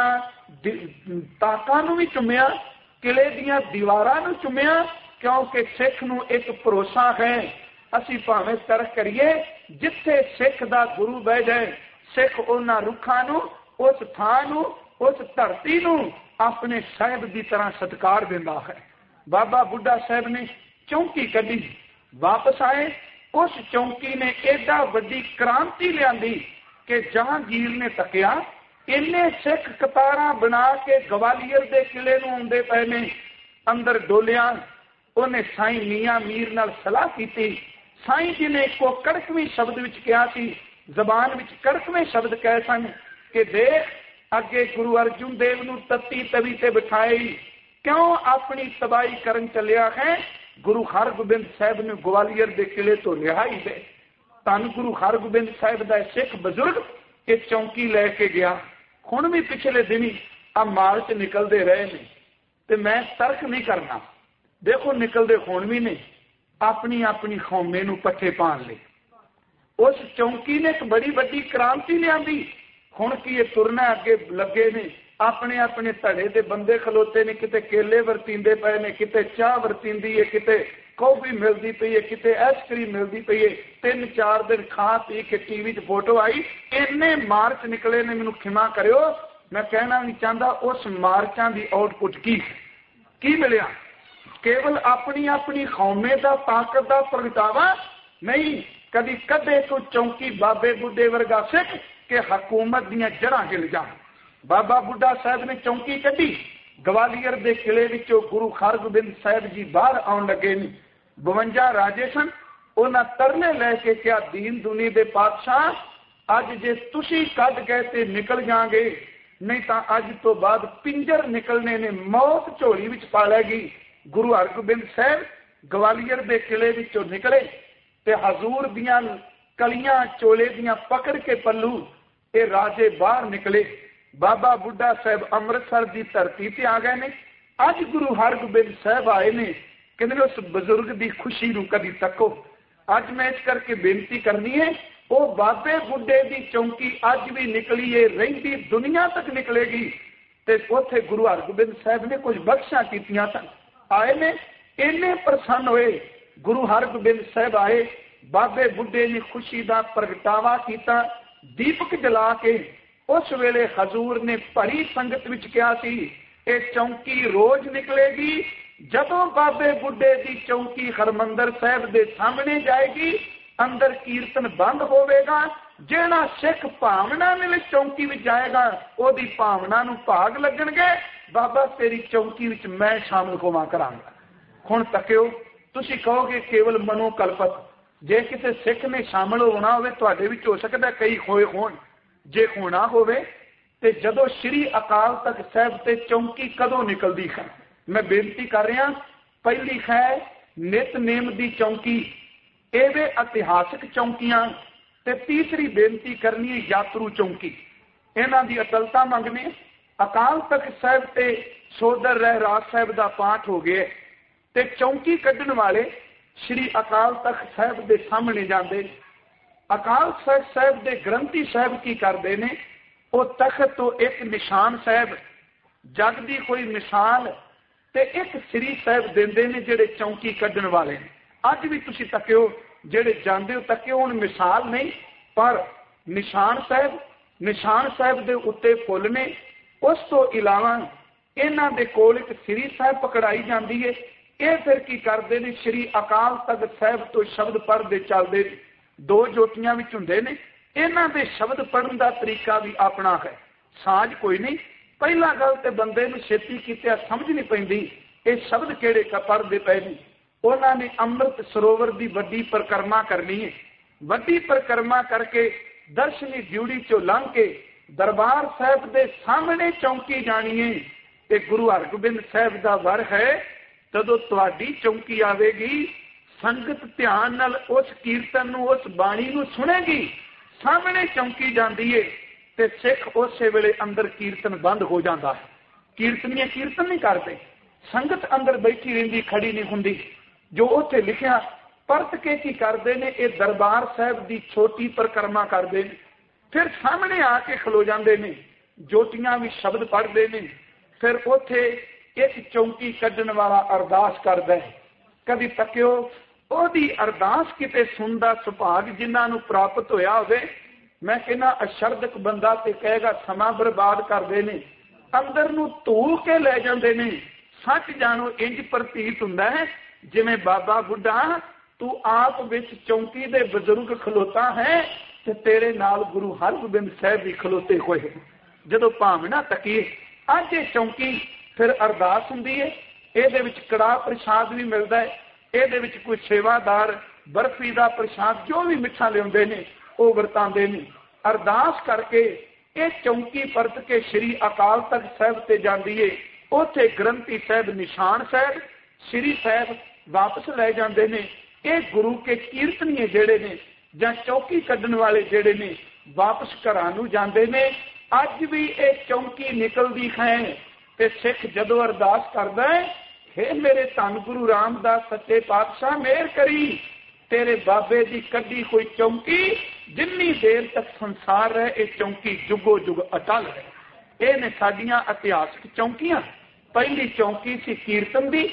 ताकां नूं भी चुमिया किले दियां दीवारां नूं चुमिया क्योंकि सिख नूं एक भरोसा है असीं भावें तरक करिए जिथे सिख दा गुरु बह जाए सिख उन्हां रुखां नूं उस थां नूं उस धरती नूं अपने साहिब की तरह सत्कार दिंदा है। बाबा बुढ़ा साहब ने चौंकी कढ़ी वापस आए उस चौंकी ने एडा वड्डी क्रांति लियांदी कि जहांगीर ने तकिया इन्ने सिख कतारां बना के गवालियर के किले नूं आउंदे पए ने अंदर डोलिया। उन्हें साईं मियाँ मीर नाल सलाह की। साईं जी ने एको कड़कवीं शब्द विच कहा सी जबान विच कड़कवें शब्द कहे सन कि देख अगे गुरु अर्जुन देव नूं तत्ती तवी ते बिठाई क्यों अपनी तबाही करन चलिया है। गुरु हरगोबिंद साहब ने ग्वालियर के किले तो रिहाई दे धन गुरु हरगोबिंद साहब का सिख बजुर्ग ये चौंकी लैके गया। हुण भी पिछले दिन आ मार्च निकलते रहे ने ते मैं तर्क नहीं करना देखो निकलते हुण भी ने अपनी अपनी कौमे नूं पट्ठे पाण लई उस चौंकी ने एक बड़ी वड्डी क्रांति लियांदी। हुण की ये तुरना अगे लगे ने अपने अपने धड़े दे बंदे खलोते ने किते केले वरतींदे पए ने किते चाह वरतींदी है किते कॉफी मिलती पई है किते आइसक्रीम मिलती पई है। तीन चार दिन खा पी के टीवी च फोटो आई इन्ने मार्च निकले ने मैनूं खिमा करियो मैं कहना नहीं चाहता उस मार्चां की आउटपुट की की मिलिया केवल अपनी अपनी कौमे का ताकत का प्रगटावा नहीं कभी कदे तो चौंकी बाबे बुढ़े वर्गा सिख के हकूमत दियां जड़ां हिल जाण। बाबा बुढ़ा साहब ने चौंकी कढ़ी गवालियर के किले विचों गुरु हरगोबिंद साहब जी बाहर आउण लगे ने बवंजा राजे सन उन्हां तरले लैके क्या दीन दुनी दे पातशाह अज जे तुसी कढ गए ते निकल जाओगे नहीं तो अज तो बाद पिंजर निकलने ने मौत झोली विच पा लैगी। गुरु हरगोबिंद साहब गवालियर के किले विचों निकले ते हजूर दियां कलियां चोले दियां पकड़ के पल्लू ये राजे बाहर निकले। बाबा बुढ़ा साहब अमृतसर की धरती से आ गए ने अज गुरु हरगोबिंद साहब आए ने कहते उस बजुर्ग की खुशी नूं कदी तको। अज मैं इस करके बेनती करनी है वो बाबे बुढ़े की चौंकी अज भी निकली है रहिंदी दुनिया तक निकलेगी ते उत्थे गुरु हरगोबिंद साहब ने कुछ बख्शा कीतियां सन आए ने इन्ने प्रसन्न हुए। गुरु हरगोबिंद साहब आए बाबे बुढ़े ने खुशी का प्रगटावा किया दीपक जला के उस वेले हजूर ने भरी संगत विच कहा सी ये चौंकी रोज निकलेगी जदों बाबे बुढ़े की चौंकी हरमंदर साहब के सामने जाएगी अंदर कीर्तन बंद होवेगा जेड़ा सिख भावना मिले चौंकी में जाएगा ओदी भावना नूं भाग लगणगे बाबा तेरी चौंकी विच मैं शामिल होवां करांगा। हुण तकियो तुसीं कहोगे केवल मनोकल्पत जे किसी सिख ने शामिल होना होवे तुहाडे विच हो सकदा कई होए होण जे होना होवे ते जदों श्री अकाल तख्त साहब ते चौंकी कदों निकलदी है मैं बेनती कर रहा पहली है नितनेम दी चौंकी एवे इतिहासक चौंकियां ते तीसरी बेनती करनी है यात्रू चौंकी इन्हां दी अटलता मंगने अकाल तख्त साहब ते सोदर रहराज साहब दा पाठ हो गया ते चौंकी कढ़ण वाले श्री अकाल तख्त साहब के सामने जाते अकाल तख्त साहब के ग्रंथी साहब की करते हैं वो तख्त तो एक निशान साहब जग की कोई मिसाल ते एक श्री साहब देंदे ने जेड़े चौंकी कढ़ण वाले ने अज भी तुसी तकियो जेड़े जांदे हो तकियो हुण मिसाल नहीं पर निशान साहब निशान साहब के उत्ते फुल ने उस तो इलावा इन्हां दे कोल एक श्री साहिब पकड़ाई जाती है। ये फिर की करते हैं, श्री अकाल तख्त साहिब तो शब्द पढ़ते चलते, दो जोटियां विच हुंदे ने। इन्हां दे शब्द पढ़न का तरीका भी अपना है, साज कोई नहीं। पहला गल तो बंदे नूं छेती कीतिया समझ नहीं पैंदी ये शब्द किहड़े पढ़ते पे ने। उन्होंने अमृत सरोवर की वड्डी परिक्रमा करनी है, वड्डी परिक्रमा करके दर्शनी ड्यूटी चो लंघ के दरबार साहिब के सामने चौंकी जानी है। ते गुरु हरगोबिंद साहिब का वर है, जदों तुहाडी चौंकी आवेगी, संगत ध्यान नाल उस कीर्तन नूं, उस बाणी नूं सुनेगी, सामने चौंकी जाती है ते सिख उस वेले अंदर कीर्तन बंद हो जाता है। कीर्तनीय कीर्तन नहीं करते, संगत अंदर बैठी रहिंदी, खड़ी नहीं हुंदी। जो उत्थे लिखिया परत के की करते हैं, ये दरबार साहिब की छोटी परिक्रमा करते हैं, फिर सामने आके खलो जाते हैं, जोटियां भी शब्द पढ़ते हैं। फिर उत्थे एक चौंकी कड्ढण वाला अरदास करता है। कभी तक्यो ओदी अरदास किते सुनदा सुभाग जिन्हां नूं प्राप्त होया होवे। मैं कहना अशरदक बंदा ते कहेगा समा बर्बाद करते हैं, अंदर नूं धूल के लै जाते हैं। सच जानो इंज प्रतीत हुंदा है जिवें बाबा बुढ़ा तू आप विच चौंकी दे बजुर्ग खलोता है ते तेरे नाल गुरु हरगोबिंद साहिब भी खलोते होए। जदों भावना तकीए अज ये चौंकी फिर अरदास हुंदी है, इहदे विच कड़ाह प्रसाद भी मिलता है, इहदे विच कोई सेवादार बर्फी का प्रसाद जो भी मिठा लियाउंदे ने वो वरतांदे ने। अरदास करके ये चौंकी परत के श्री अकाल तख्त साहिब ते जांदी है। उत्थे ग्रंथी साहिब, निशान साहिब, श्री साहिब वापस लै जाते हैं। ये गुरु के कीर्तनीय जेड़े ने जां चौकी कड्ढण वाले जेड़े ने वापस घरां नूं जांदे ने। अज भी ये चौंकी निकलदी है ते सिख जदों अरदास करदा है, हे मेरे धन गुरु रामदास सच्चे पातशाह मेहर करी, तेरे बाबे की कड्डी कोई चौंकी जिन्नी देर तक संसार रहे ये चौंकी जुगो जुग अटल है। ये ने साडियां इतिहासक चौंकियां। पहली चौंकी सी कीर्तन दी,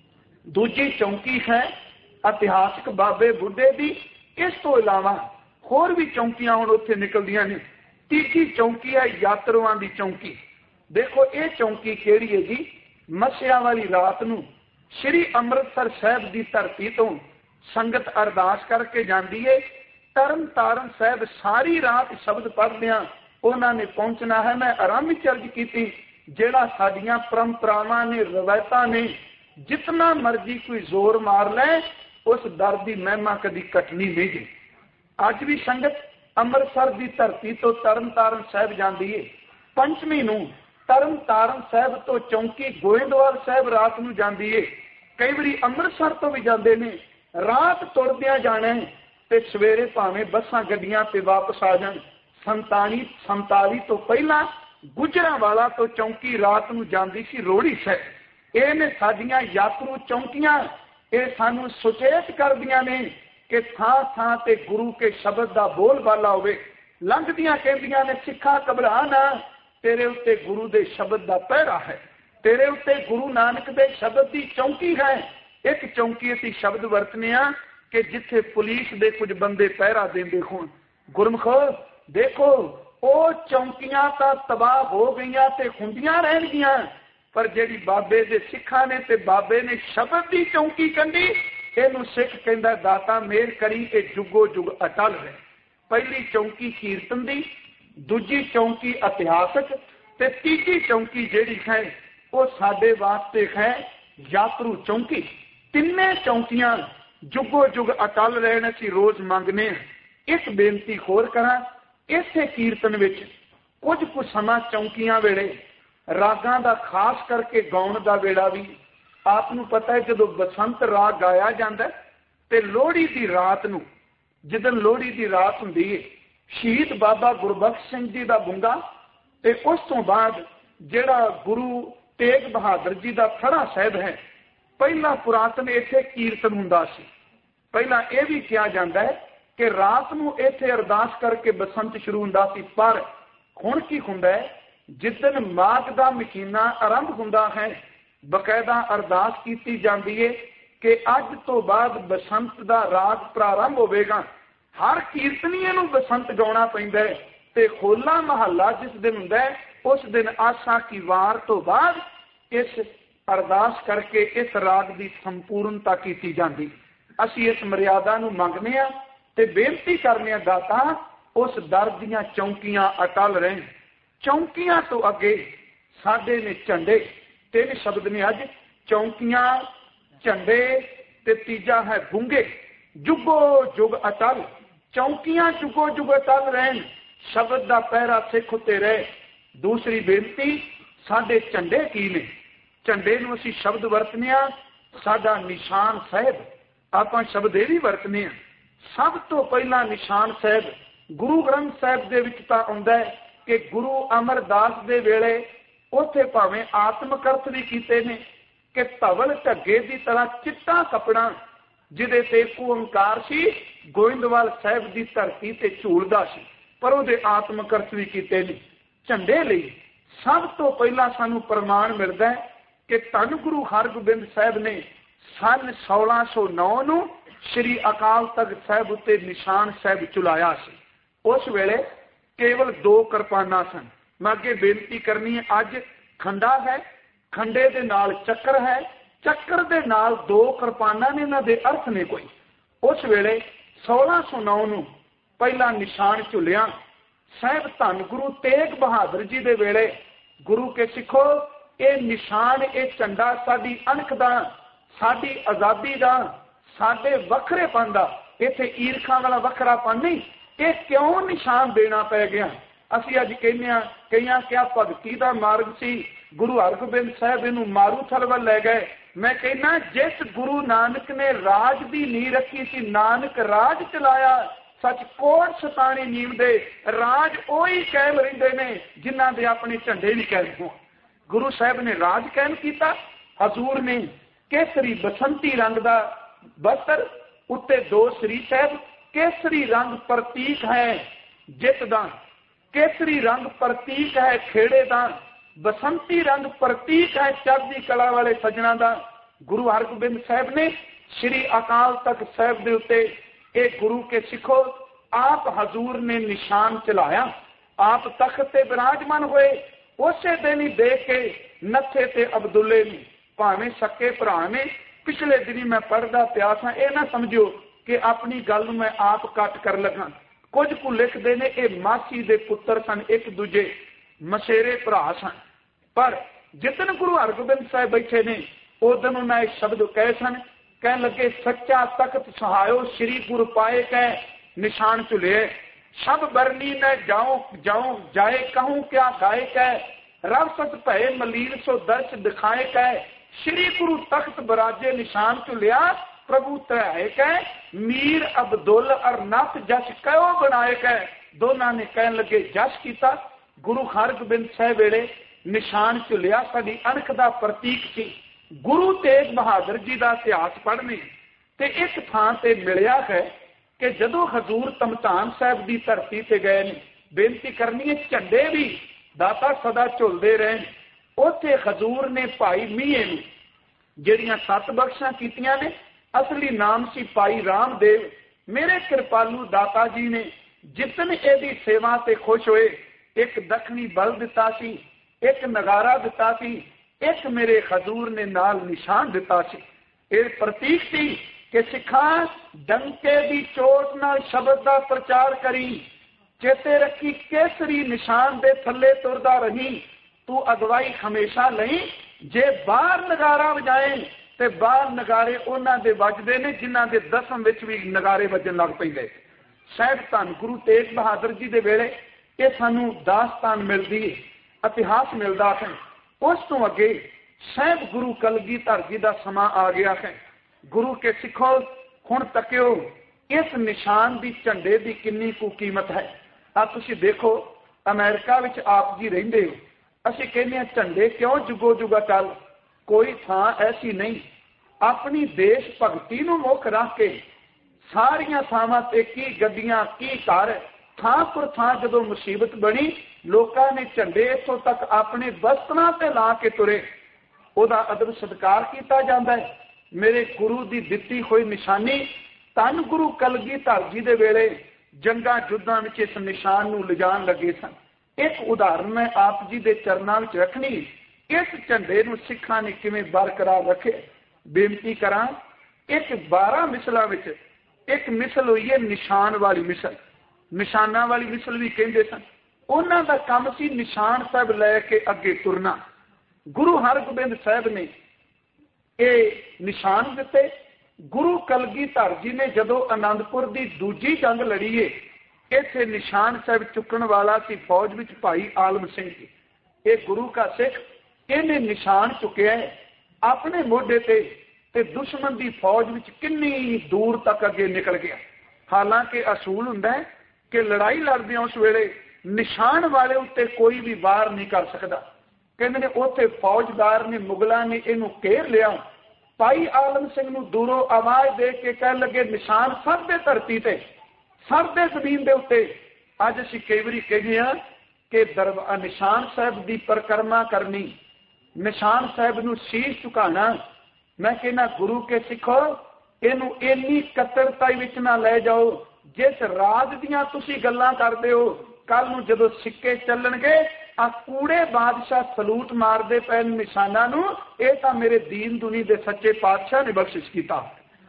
दूजी चौंकी है इतिहासक बाबे बुढ़े दी। इस तो इलावा होर भी चौंकियां हुण उत्थे निकलदियां ने। तीजी चौंकी है यात्रुआं दी चौंकी। देखो ये चौंकी किहड़ी है जी, मस्सिया वाली रात नूं श्री अमृतसर साहिब की धरती तो संगत अरदास करके जाती है। तरन तारण साहिब सारी रात शब्द पढ़दियां उन्होंने पहुंचना है। मैं आराम चर्ज की जेड़ा साडियां परंपरावां ने, रवायतां ने, जितना मर्जी कोई जोर मार ले उस दर की महिमा कभी कटनी नहीं जी। अज भी संगत अमृतसर की धरती तो तरन तारण साहिब जाती है। पंचमी नूं तरन तारण साहिब तो चौंकी गोइंदवाल साहिब रात नूं जाती है। कई बारी अमृतसर तो भी जाते हैं। रात तुरदियां जाना है ते सवेरे भावें बसां गड्डियां ते वापस आ जाण। संताली संताली तो पहला गुजरांवाला तो चौंकी रात नूं जाती सी रोड़ी साहिब। ये ने साडियां यात्रू चौंकियां ये सानू सुचेत करदियां ने कि थां थां ते गुरु के शब्द का बोलबाला होवे। लंघदियां कहदियां ने सिखा घबरा ना, तेरे उत्ते गुरु दे शब्द का पहरा है, तेरे उत्ते गुरु नानक दे शब्द की चौंकी है। एक चौंकी असीं शब्द वरतने आ कि जिथे पुलिस दे कुछ बंदे पहरा देंदे होण। गुरमुखो देखो वो चौंकियां तां तबाह हो गईयां ते हुंदियां रहणगियां, पर जिहड़ी बाबे दे सिखां ने ते बाबे ने शब्द की चौंकी कंडी, इहनूं सिख कहंदा दाता मेहर करी के जुगो जुग अटल है। पहली चौंकी कीर्तन दी, दूजी चौंकी इतिहासक ते तीजी चौंकी जिहड़ी है वो साडे वास्ते है यात्रू चौंकी। तिन्ने चौंकियां जुगो जुग अटल रहण असीं रोज मंगने। एक बेनती होर करा, इसे कीर्तन विच कुछ कुछ समा चौंकियां वेले रागां दा खास करके गाउण दा वेला भी आपनूं पता है। जदों बसंत राग गाया जाता है ते लोहड़ी की रात नूं, जिदन लोहड़ी की रात हुंदी है, शहीद बाबा गुरबख्श सिंह जी का बुंगा ते उस तो बाद जिहड़ा गुरु तेग बहादुर जी का थड़ा साहिब है, पहला पुरातन इत्थे कीर्तन हुंदा सी। पहला यह भी कहा जाता है कि रात नूं इत्थे अरदास करके बसंत शुरू हुंदा सी। पर हुण की हुंदा है, जिदन माघ का महीना आरंभ हुंदा है, बकायदा अरदास की जाती है कि अज तो बाद बसंत का राग प्रारंभ होगा। हर कीर्तनीय नूं बसंत गाउणा पैंदा है ते होला महला जिस दिन हुंदा है उस दिन आसा की वार तो बाद इस अरदास करके इस राग की संपूर्णता की जाती। असी इस मर्यादा नूं मंगने आ ते बेनती करने आ दाता उस दर दियां चौंकियां अटल रहन। चौंकियां तो अगे साडे ने झंडे, तीन शब्द ने अज, चौंकियां, झंडे ते तीजा है गुंगे। जुगो जुग अटल, चौंकियां जुगो जुग अटल रहन, शब्द दा पहरा सिख उत्ते रहे। दूसरी बेनती, साडे झंडे की ने? झंडे नूं असीं शब्द वरतने आ, साडा निशान साहिब, आपां शब्द ये भी वरतने आ। सब तो पहला निशान साहिब गुरु ग्रंथ साहिब दे विच तां आउंदा है कि गुरु अमरदास दे वेले उत्थे भावें आत्मक अर्थ भी कीते ने कि धवल ढगे की तरह चिट्टा कपड़ा जिहदे ते ओंकार सी, गोइंदवाल साहिब की धरती ते झूलदा सी, पर उहदे आत्मक अर्थ भी कीते ने। झंडे लई सब तो पहला सानू प्रमाण मिलता है कि धन गुरु हरगोबिंद साहिब ने सन सोलह सौ नौ नूं श्री अकाल तख्त साहिब उत्ते निशान साहिब चुलाया सी। उस वेले केवल दो किरपाना सन। मैं अगे बेनती करनी है, अज खंडा है, खंडे दे नाल चक्कर है, चक्कर दे नाल दो किरपाना ने, इन्हां दे अर्थ ने कोई। उस वेले सोलह सौ नौ नूं पहला निशान चुलिया साहिब धन गुरु तेग बहादुर जी दे वेले। गुरु के सिखो, ये निशान, ये झंडा साडी अणख दा, साडी आज़ादी दा, साडे वखरेपन दा, इत्थे ईरखा वाला वखरापन नहीं। ये क्यों निशान देना पै गया? असी अज कहने कई क्या भगती का मार्ग सी, गुरु हरगोबिंद साहिब इनू मारूथल वल लै गए। मैं कहना जिस गुरु नानक ने राज की नींह रखी सी, नानक राज चलाया, सच कोट सताने नीम दे राज ओही कायम रहिंदे ने जिन्हां दे अपने झंडे नहीं कायम हो। गुरु साहिब ने राज कायम किया। हजूर ने केसरी बसंती रंग का वस्त्र, उत्ते दो श्री साहिब। केसरी रंग प्रतीक है जित दा, केसरी रंग प्रतीक है खेड़े दा, बसंती रंग प्रतीक है चढ़दी कला वाले सजना दा। गुरु हरगोबिंद साहिब ने श्री अकाल तख्त साहिब दे उत्ते एक गुरु के सिखो, आप हजूर ने निशान चलाया, आप तख्त ते विराजमान हुए। उसे दिन ही देख के नथे ते अब्दुल्ले ने, भावें सके भरा ने, पिछले दिन मैं पढ़दा पिया सां, ये ना समझो कि अपनी गल मैं आप कट कर लगा। कुछ को लिखते ने ये मासी दे पुत्र सन, एक दूजे मसेरे भरा सन। पर जितन गुरु हरगोबिंद साहिब बैठे ने उदन उन्हें शब्द कहे सन, कह लगे सच्चा तख्त सहायो श्री गुरु पाए कह निशान चुले। सब बरनी न जाओ जाओ जाए कहूं क्या गाय कह, रब सत भय मलीन सो दर्श दिखाए कह, श्री गुरु तख्त बराजे निशान चुलिया। प्रभु त्रय कह मीर अब्दुल और नथ जस कहो बनाए कह, दोनों ने कह लगे जस किया। गुरु हरगोबिंद साहिब वेले निशान चुलिया साडी अणख दा प्रतीक सी। गुरु तेग बहादुर जी का इतिहास पढ़ने ते एक थां ते मिलिया है कि जदों हजूर तमतान साहिब की धरती से गए ने, बेनती करनी है झंडे भी दाता सदा झुलते रहे। उत्थे हजूर ने भाई मीए नूं जिहड़ियां सत बख्शां कीतियां ने, असली नाम सी भाई रामदेव। मेरे कृपालू दाता जी ने जितने एदी सेवा से खुश होए, एक दखनी बल दिता सी, एक नगारा दिता सी, एक मेरे हजूर ने नाल निशान दिता सी। यह प्रतीक सी कि सिखा डंके की चोट नाल शब्द का प्रचार करी, चेते रखी केसरी निशान दे थले तुरदा रही, तू अगवाई हमेशा लई। जे बाहर नगारा वजाए ते बाहर नगारे उन्हां दे वजदे ने जिन्हां दे दसम विच भी नगारे वजन लग पैंदे। शायद धन गुरु तेग बहादुर जी दे वेले ये सानू दास्तान मिलदी है, इतिहास मिलदा है। उस तो अगे शायद गुरु कलगीधर जी का समा आ गया है। गुरु के सिखो हुण तकियो इस निशान की झंडे की कितनी कु कीमत है। आ तुसीं देखो अमेरिका विच आप जी रहिंदे हो, असीं कहने झंडे क्यों जुगो जुगा चल, कोई थां ऐसी नहीं। अपनी देश भगती नूं मुख रख के सारियां थावां ते की गड्डियां की घर थां पर थां जदों मुसीबत बनी, लोकां ने झंडे इत्थों तक अपने बस्त्रां ते ला के तुरे, उहदा अदब सत्कार किया जाता है। मेरे गुरु की दिती हुई निशानी धन गुरु कलगीधर जी दे वेले जंगा युद्धां विच इस निशान नूं लिजाण लगे सन। एक उदाहरण मैं आप जी दे चरनां विच रखनी इस झंडे नूं सिखां ने किवें बरकरार रखे। बेनती करां, एक बारह मिसलों में एक मिसल हुई है निशान वाली मिसल, निशाना वाली मिसल भी कहते सन। उन्हां दा काम सी निशान साहब लैके अगे तुरना। गुरु हरगोबिंद साहब ने ये निशान दिते। गुरु कलगीधर जी ने जदों आनंदपुर की दूजी जंग लड़ी है, इत्थे निशान साहब चुकन वाला सी फौज विच भाई आलम सिंह जी। ये गुरु का सिख, इन्हें निशान चुकया है अपने मोढे ते, ते दुश्मन की फौज विच किन्नी दूर तक अगे निकल गया। हालांकि असूल हुंदा है कि लड़ाई लड़दे उस वेले निशान वाले उत्ते कोई भी वार नहीं कर सकता। कहते ने उत्थे फौजदार ने मुगलों ने इनू घेर लिया। भाई आलम सिंह नूं दूरों आवाज दे के कह लगे निशान सर दे धरती ते, सर दे जमीन दे उत्ते। अज असीं कई वारी कहने आ कि दरबार निशान साहब की परिक्रमा करनी, निशान साहब नूं शीश झुकाना। मैं कहना गुरु के सिखो, इनू इन्नी कत्तरताई विच ना ले जाओ। जिस राज दियां तुसीं गल्लां करदे हो, कल नूं जदों सिक्के चलणगे आ कूड़े बादशाह सलूट मारदे पे निशाना नूं, ये तां मेरे दीन दुनी दे सच्चे पातशाह ने बख्शिश कीता।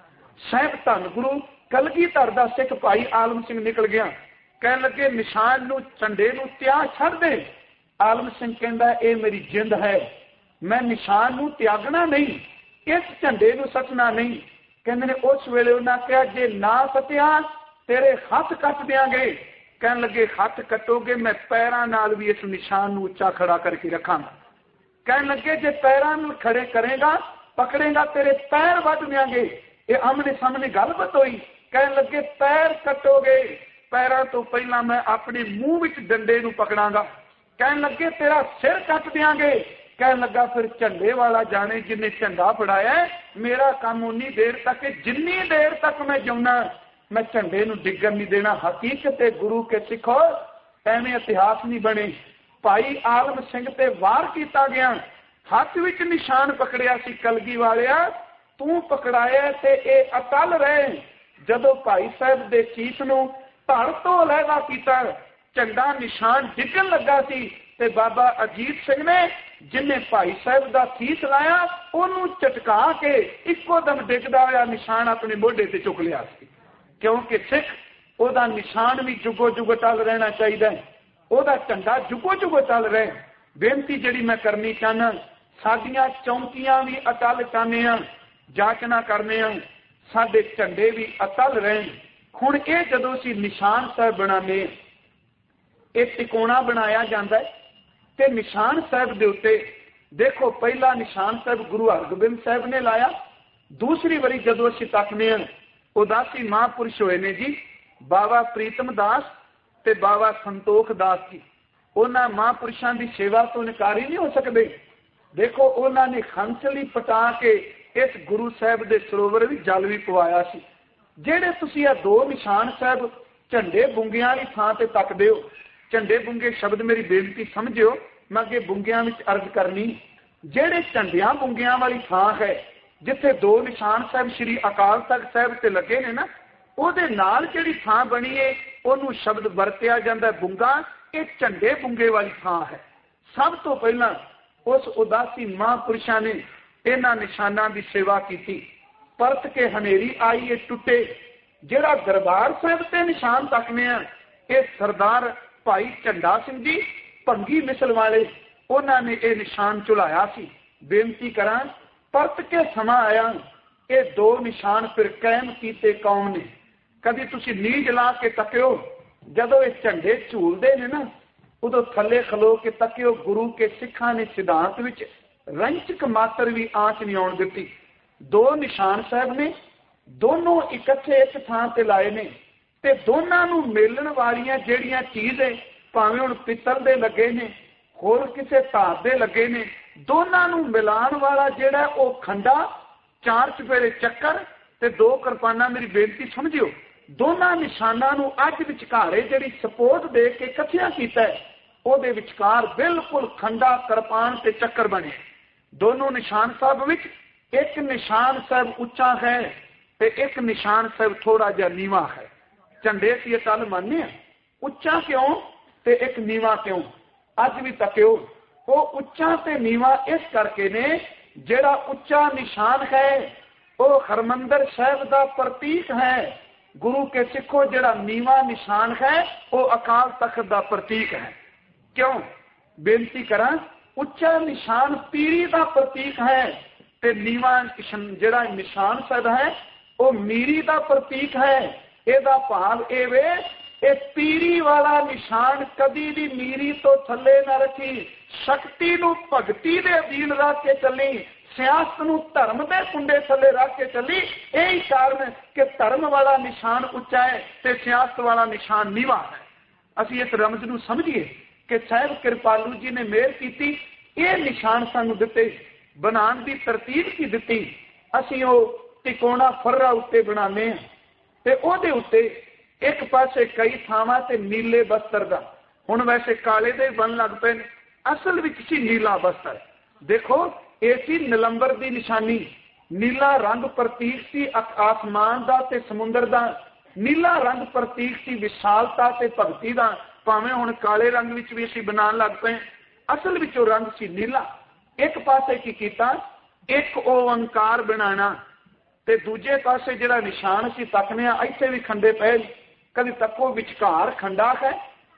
साहब धन गुरु कलगीधर दा सिख भाई आलम सिंह निकल गया। कह लगे निशान नूं झंडे नूं त्याग छड़ दे। आलम सिंह कहंदा ये मेरी जिंद है, मैं निशान नूं त्यागना नहीं, इस झंडे नूं सटना नहीं। कहंदे ने उस वेले उन्हां कहा जे ना सटिया तेरे हथ कट देंगे। कह लगे हथ कटोगे मैं पैरों नाल भी इस निशान नूं उच्चा खड़ा करके रखांगा। कह लगे जे पैरों नूं खड़े करेगा पकड़ेगा तेरे पैर वड देंगे। ये आमने सामने गलबात हुई। कह लगे पैर कटोगे, पैरों तो पहला मैं अपने मुंह विच डंडे नूं पकड़ांगा। कह लगे तेरा सिर कट देंगे। कह लगा फिर झंडे वाला जाने जिन्हें झंडा फड़ाया मेरा काम उन्नी देर तक, जिन्नी देर तक मैं जिउना मैं झंडे नूं डिगन नहीं देना। हकीकत गुरु के सिखो एवें इतिहास नहीं बने। भाई आलम सिंह ते वार किया गया, हाथ विच निशान पकड़िया सी कलगी वालिया, तू पकड़ाया ते ए अटल रहे। जदों भाई साहब दे चीस नूं धड़ तो लहदा कीता, झंडा निशान डिगन लगा सी ते बाबा अजीत सिंह ने जिन्हें भाई साहब का सीस लाया उन्होंने झटका के इको दम डिगदा होया निशान अपने मोढे ते चुक लिया। क्योंकि सिख ओदा निशान भी जुगो जुग टल रहना चाहिए, ओदा झंडा जुगो जुगो टल रहे। बेनती जिहड़ी मैं करनी चाहना, साडियां चौंकियां भी अटल चाहने आ, जांचना करने आ, साडे झंडे भी अटल रहे। हुण ये जदों असीं निशान साहब बनाने, एक तिकोना बनाया जाता है ते निशान साहब दे उत्ते देखो पहला निशान साहब गुरु हरगोबिंद साहब ने लाया। दूसरी बारी जदों असीं तकने आ उदासी महापुरुष होए ने जी बाबा प्रीतम दास ते बाबा संतोख दास जी। उन्हां महापुरुषां की सेवा तो इनकारी नहीं हो सकते। देखो उन्होंने खंसली पटा के इस गुरु साहब के सरोवर भी जल भी पवाया सी। जेड़े तुसीं आ दो निशान साहब झंडे बुंगियां वाली थां ते तकदे हो, झंडे बुंगे शब्द मेरी बेनती समझियो, मैं अगे बुंगियां विच अर्ज करनी। जेड़े झंडियां बुंगियां वाली थां है जिथे दो निशान साहब श्री अकाल तख्त साहब से लगे ने ना, उहदे नाल जिहड़ी थां बनी है उहनूं शब्द वरतिया जांदा बुंगा। ये झंडे बुंगे वाली थां है। सब तो पहला उस उदासी महापुरुषां ने इन्हां निशानां की सेवा की। परत के हनेरी आई ये टुटे। जिहड़ा दरबार साहब ते निशान तकने आ ये सरदार भाई झंडा सिंह जी भंगी मिसल वाले, उन्होंने ये निशान झुलाया सी। बेनती करां परत के समा आया ये दो निशान फिर कायम कीते कौम ने। कभी तुसी नीज ला के तकियो, जदों ये झंडे झूलते ने ना उदों थले खलो के तकियो, गुरु के सिखां ने सिद्धांत विच रंचक मात्र भी आंच नहीं आउण दित्ती। दो निशान साहब ने दोनों इकट्ठे एक थां ते लाए ने ते दोनां नूं मेलण वालियां जेड़ियां चीज़ है भावें हुण पित्तल दे लगे ने होर किसे धात दे लगे ने, दोनां नूं मिलाण वाला जेड़ा ओ खंडा, चार चफेरे चक्कर ते दो किरपानां। मेरी बेनती समझियो, दोनां निशानां नूं अज विचकारे जिहड़ी सपोर्ट दे के इकट्ठियां कीता है ओहदे विचकार बिल्कुल खंडा, किरपान ते चक्कर बने। दोनों निशान साहब विच एक निशान साहब उच्चा है ते एक निशान साहब थोड़ा जिहा नीवा है। झंडे की अटल माने उच्चा क्यों ते एक नीवा क्यों? अज भी तकियो वो उच्चा ते नीवा इस करके ने, जेड़ा उच्चा निशान है वो हरमंदर साहब का प्रतीक है। गुरु के सिखो जेड़ा नीवा निशान है वो अकाल तख्त का प्रतीक है। क्यों बेनती करा, उच्चा निशान पीरी का प्रतीक है ते नीवा जेड़ा निशान साहब है वो मीरी का प्रतीक है। एदा भाव ए वे ए पीरी वाला निशान कदी भी मीरी तो थले ना रखी, शक्ति नू भगती दे अधीन रख के चली, सियासत नू धर्म दे कुंडे थले रख के चली। यही कारण कि धर्म वाला निशान उच्चा है ते सियासत वाला निशान नीवा है। असी इस रमज नू समझिए कि साहिब कृपालू जी ने मेहर की, ये निशान सानू दिते, बनाने की तरतीब की दी। असी वो तिकोना फर्रा उत्ते बनाने ते ओदे उत्ते एक पासे कई थावां ते नीले बस्तर दा, हुण वैसे काले दे बन लग पे, असल विच सी नीला बस्तर। देखो ये सी निलंबर दी निशानी, नीला रंग प्रतीक सी आसमान दा ते समुंदर दा, नीला रंग प्रतीक सी विशालता ते भगती दा। भावें हुण काले रंग विच भी असीं बनाण लग पे, असल विच वो रंग सी नीला। एक पासे की कीता, एक ओंकार बनाना ते दूजे पासे जिहड़ा निशान सी तकने इत्थे भी खंडे पे, कभी तको विचकार खंडा है,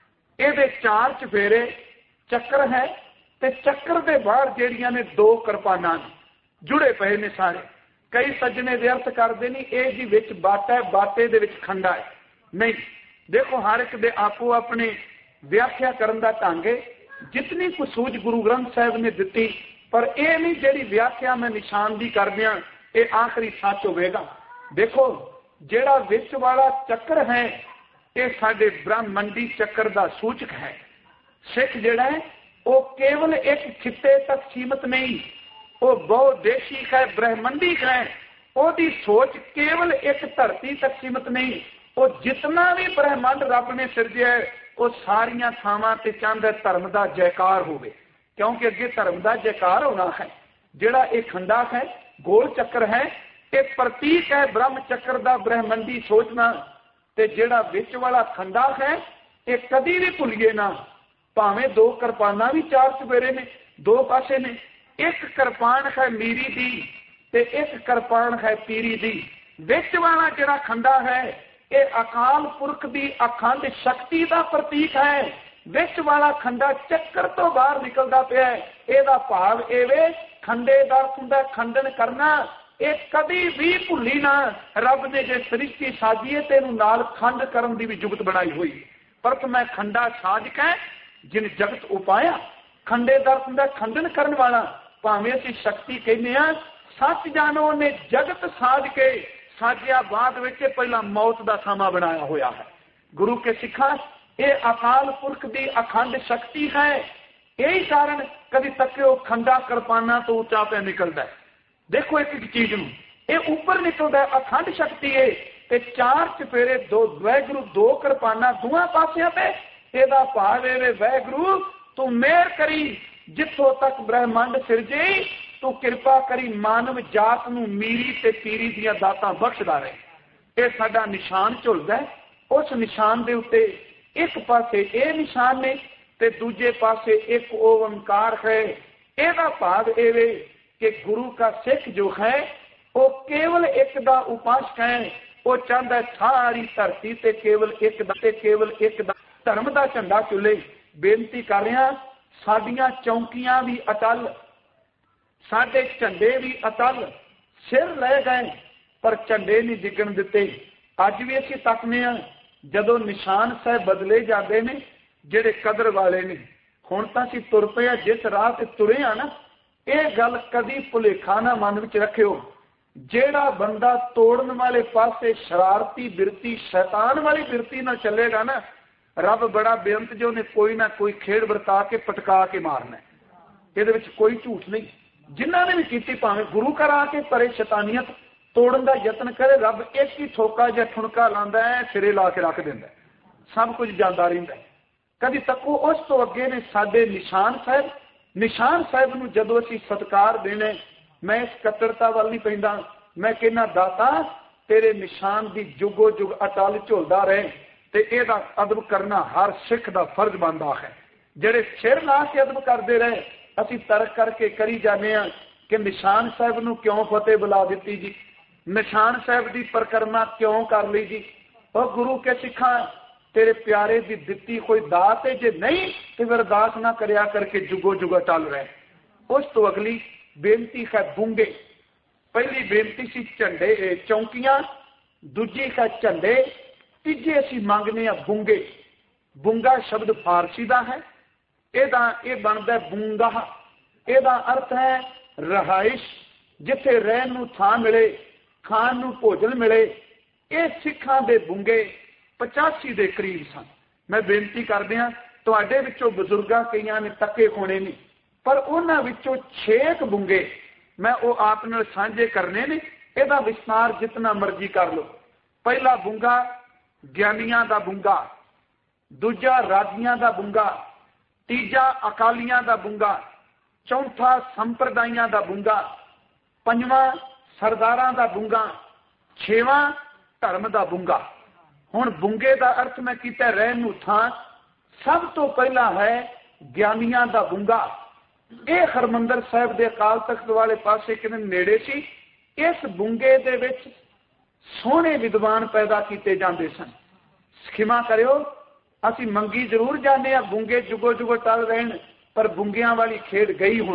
ये चार चफेरे चक्कर है ते चक्कर दे बाहर जेड़ियां ने दो किरपाना जुड़े पे ने सारे। कई सज्जने दे अर्थ करते नहीं ये जी विच बाटा है, बाटे दे विच खंडा है। नहीं, देखो हर एक दे आपो अपने व्याख्या करन दा ढंग है, जितनी कुछ सूझ गुरु ग्रंथ साहिब ने दी, पर यह नहीं जिहड़ी व्याख्या मैं निशान दी कर दिया ये आखिरी सच होगा। देखो जेड़ा विच वाला चक्कर है ये साडे ब्रह्मंडी चक्कर का सूचक है। सिख जेड़ा है वो केवल एक खिते तक सीमित नहीं, वो बहुदेशी है, ब्रह्मंडी है। ओदी सोच केवल एक धरती तक सीमित नहीं, वो जितना भी ब्रह्मंड रब ने सिरजिया वो सारिया थावां ते चाहता धर्म का जयकार होवे, क्योंकि अगे धर्म का जयकार होना है। जेड़ा ये खंडा है, गोल चक्कर है, ये प्रतीक है ब्रह्म चक्कर का ब्रह्मंडी सोचना। ते जेड़ा विच वाला खंडा है ये कदी भी भुलिए ना, भावें दो किरपाना भी चार चपेरे ने, दो पासे ने, एक किरपान है मीरी दी ते एक किरपान है पीरी दी। विच वाला जेड़ा खंडा है ये अकाल पुरख की अखंड शक्ति का प्रतीक है। विच वाला खंडा चक्कर तो बाहर निकलता पिया है। एदा भाव एवे खंडे का खुंडा खंडन करना ये कभी भी भुली ना। रब ने जे सृष्टि साजिए तेनू नाल खंड करन दी भी जुगत बनाई हुई, पर तो मैं खंडा साज के जिन जगत उपाया, खंडे दर्द का खंडन करने वाला। भावें असीं शक्ति कहने आ, सच जानो ने जगत साज के साजिया बाद विच पहला मौत का समा बनाया हुआ है। गुरु के सिखा ये अकाल पुरख की अखंड शक्ति है। यही कारण कभी तक खंडा किरपाना तो ऊंचा पे निकलता है। देखो एक एक चीज नूं ये ऊपर निकलता है, अखंड शक्ति है ते चार चपेरे दो वैगुरु दो किरपाना दोवां पासियां पे। एदा भाव है वैगुरु तू मेहर करी जिथों तक ब्रह्मंड सिरजे, तू कृपा करी मानव जात नूं मीरी ते पीरी दियां दातां बख्शदा रहे। ये साडा निशान झुलदा है। उस निशान दे उत्ते एक पासे ये निशान ने ते दूजे पासे एक ओंकार है। एदा भाव एवे कि गुरु का सिख जो है वो केवल एक दा उपासक है। वो चाहता है सारी धरती ते केवल एक दा ते केवल एक दा धर्म का झंडा चुले। बेनती कर रहा, साडियां चौकियां भी अटल, साडे झंडे भी अटल, सिर ले गए पर झंडे नहीं डिगण दिते। अज भी असीं तकने आ जदों निशान साहब बदले जाते हैं, जेड़े कदर वाले ने। हुण तां असीं तुर पे आ, जिस राह ते तुरे आ ना, ये गल कदी भुलेखा ना मन विच रखियो। जेड़ा बंदा तोड़न वाले पासे शरारती बिरती शैतान वाली बिरती ना चलेगा ना, रब बड़ा बेअंत जो ने कोई ना कोई खेड़ वरता के पटका के मारना है। ये कोई झूठ नहीं। जिन्हों ने भी की भावें गुरु घर आके परे शैतानियत तोड़न का यत्न करे, रब एक ही ठोका या ठुणका लांदा है, सिरे ला के रख देंदा है, सब कुछ जाता रहिंदा है। कभी तको उस तो अगे ने साडे निशान साहब। निशान साहब नूं जदों असीं सत्कार देने, मैं इस कट्टरता वाल नहीं पैंदा। मैं कहना दाता तेरे निशान की जुगो जुग अटल झुलदा रहे, ते इहदा अदब करना हर सिख का फर्ज बनता है। जेड़े सिर ला के अदब करते रहे असी तर्क करके करी जाने कि निशान साहब नूं क्यों फतेह बुला दी जी, निशान साहब की परिक्रमा क्यों कर ली जी। और गुरु के सिखा तेरे प्यारे की दिती कोई दात है, जे नहीं तो फिर अरदास ना करया करके जुगो जुगा टल रहे। उस तो अगली बेनती है बूंगे। पहली बेनती सी झंडे चौंकियां, दूजी है झंडे, तीजे असी मंगने आ बूंगे। बूंगा शब्द फारसी का है, एदा ये बनता बूंगा, एदा अर्थ है रहाइश, जिथे रहन नूं थां मिले, खाण नूं भोजन मिले। ये सिखां दे बूंगे पचासी के करीब सन। मैं बेनती करदियां तुहाडे विचों बजुर्गां कईयां ने तके होने नहीं, पर उन्हां विचों छेक बूंगे मैं वो आप नाल साझे करने ने। इहदा विस्तार जितना मर्जी कर लो। पहला बूंगा ज्ञानियां दा बूंगा, दूजा राजियां दा बूंगा, तीजा अकालियां दा बूंगा, चौथा संप्रदाइयां दा बूंगा, पंजवां सरदारां दा बूंगा, छेवां धर्म दा बूंगा। हुण बूंगे दा अर्थ मैं कीता रहन नूं थां। सब तो पहला है ज्ञानियां दा बूंगा। ये हरमंदर साहब दे अकाल तख्त वाले पासे किने नेड़े सी। इस बूंगे दे विच सोहणे विद्वान पैदा किए जाते सन। खिमा करियो असी मंगी जरूर जाने आ, बूंगे जुगो जुगो टल रहे, पर बूंगियां वाली खेड गई। हुण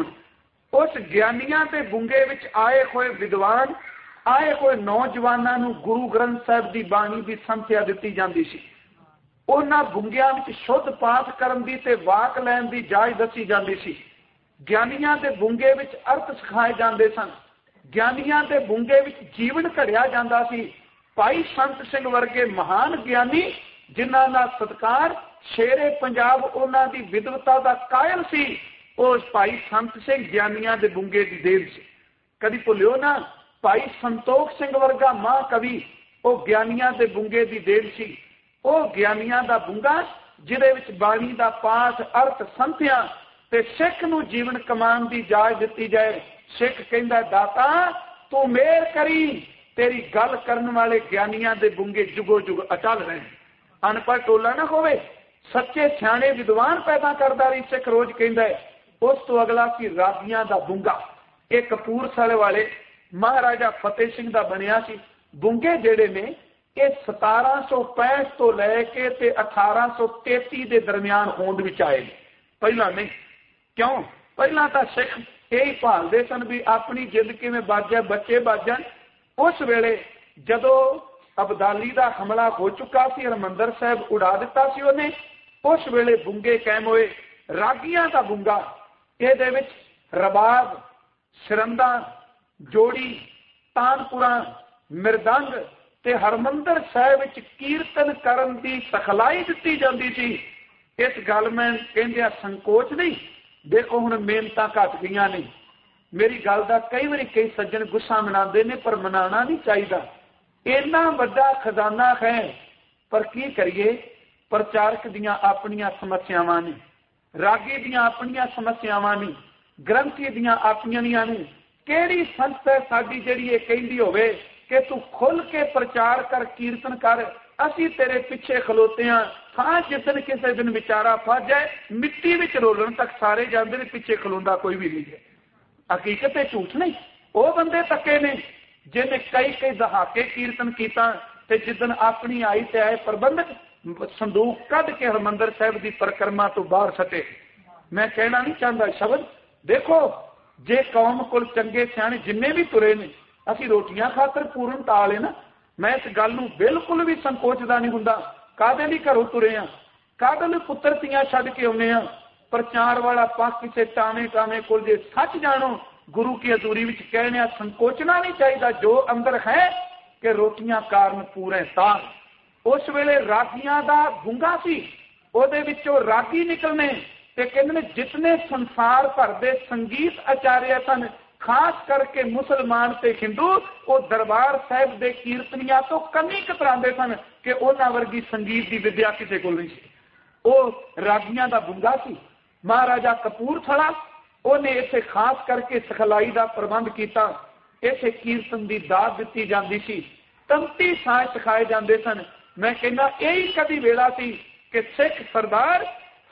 उस ज्ञानियां दे बूंगे विच आए हुए विद्वान, आए हुए नौजवानों नूं गुरु ग्रंथ साहब की बाणी की संथ्या दी जाती सी। उन्हां बूंगियां विच शुद्ध पाठ करन दी ते वाक लैण दी जाच दसी जाती सी। ज्ञानियां दे बूंगे विच अर्थ सिखाए जाते सन। ज्ञानियां दे बूंगे विच जीवन घड़िया जाता सी। भाई संत सिंह वर्गे महान ज्ञानी जिन्हां दा सत्कार शेरे पंजाब उन्हां दी विद्वता दा कायल सी, उस भाई संत सिंह ज्ञानियां दे बूंगे दी देन सी। कदी भुलियो ना, भाई संतोख सिंह वर्गा महाकवि वो ज्ञानियां दे बूंगे दी देन सी। वो ज्ञानियां दा बूंगा जिहदे विच बाणी दा पाठ अर्थ संथ्या ते सिख नूं जीवन कमान दी जाच दिती जाए। सिख कहंदा दाता तू मेहर करी, तेरी गल करन वाले ज्ञानियां दे बूंगे जुगो जुग अटल रहे। अनपढ़ टोला ना होवे, सच्चे सियाणे विद्वान पैदा करदा रही सिख रोज कहंदा है। उस तो अगला सी राजियां दा बूंगा। ये कपूरथले वाले महाराजा फतेह सिंह दा बनिया सी। बूंगे जेड़े ने ये सतारा सौ पैंठ तो लैके ते अठारह सौ तेती के दरमियान होंद विच आए। पहला नहीं, क्यों? पहला तो सिख यही भालते सन भी अपनी जिंद किवें बाजे, बच्चे बाजन। उस वेले जदों अबदाली का हमला हो चुका सी, हरमंदर साहब उड़ा दिता सी उन्हें, उस वेले बूंगे कायम होए। रागियां का बूंगा इहदे विच रबाब, सिरंदा, जोड़ी, तानपुरा, मृदंग ते हरमंदर साहब विच कीर्तन करन दी सिखलाई दिती जाती सी। इस गल मैं कहंदिया संकोच नहीं। देखो हुण मेहनतां घट गईयां नहीं। मेरी गल दा कई बारी कई सज्जन गुस्सा मनाते हैं, पर मनाना नहीं चाहिए। इन्ना वड्डा खजाना है, पर की करिए, प्रचारक दियां अपनियां समस्यावां ने, रागी दियां अपनियां समस्यावां ने, ग्रंथी दियां अपनियां ने। किहड़ी संस्था साडी जिहड़ी ये कहंदी होवे कि तू खुल के प्रचार कर, कीर्तन कर, असी तेरे पिछे खलोते हैं। हाँ, जिदन किसी दिन विचारा फस जाए, मिट्टी विच रोलण तक सारे जाते हैं, पिछे खलोंदा कोई भी नहीं है। हकीकत झूठ नहीं। वो बंदे तके ने जिन्हें कई कई दहाके कीर्तन किया, ते जिदन अपनी आई ते आए प्रबंधक संदूक कढ़ के हरमंदर साहब की परिक्रमा तो बाहर सटे। मैं कहना नहीं चाहता शब्द। देखो जे कौम कोल चंगे सियाणे जिन्ने भी तुरे ने, असी रोटियां खातर पूर्ण ताल ना। मैं इस गल नूं बिल्कुल भी संकोचदा नहीं हुंदा। कादे लई घरों तुरे आ, कादे लई पुत्तर धीआं छड्ड के आउणे आ। प्रचार वाला पक्ष किसी टावे टावे कोल जे सच जानो, गुरु की हजूरी विच कहने संकोचना नहीं चाहिए। जो अंदर है कि रोटियां कारण पूरे ताल। उस वेले रागियां दा बूंगा सी, उहदे विचों रागी निकलने ते कहंदे जितने संसार भर दे संगीत आचार्य सन, खास करके मुसलमान ते हिंदू, वो दरबार साहिब दे कीर्तनिया तो कमी कतरांदे सन कि उन्हां वर्गी संगीत की विद्या किसी कोल नहीं सी। वो रागियां दा बूंगा सी। महाराजा कपूरथला उन्हें इसे खास करके सिखलाई का प्रबंध किया। इसे कीर्तन की दात दी जाती सी, तंती साज सिखाए जाते सन। मैं कहना यही कभी वेला सी कि सिख सरदार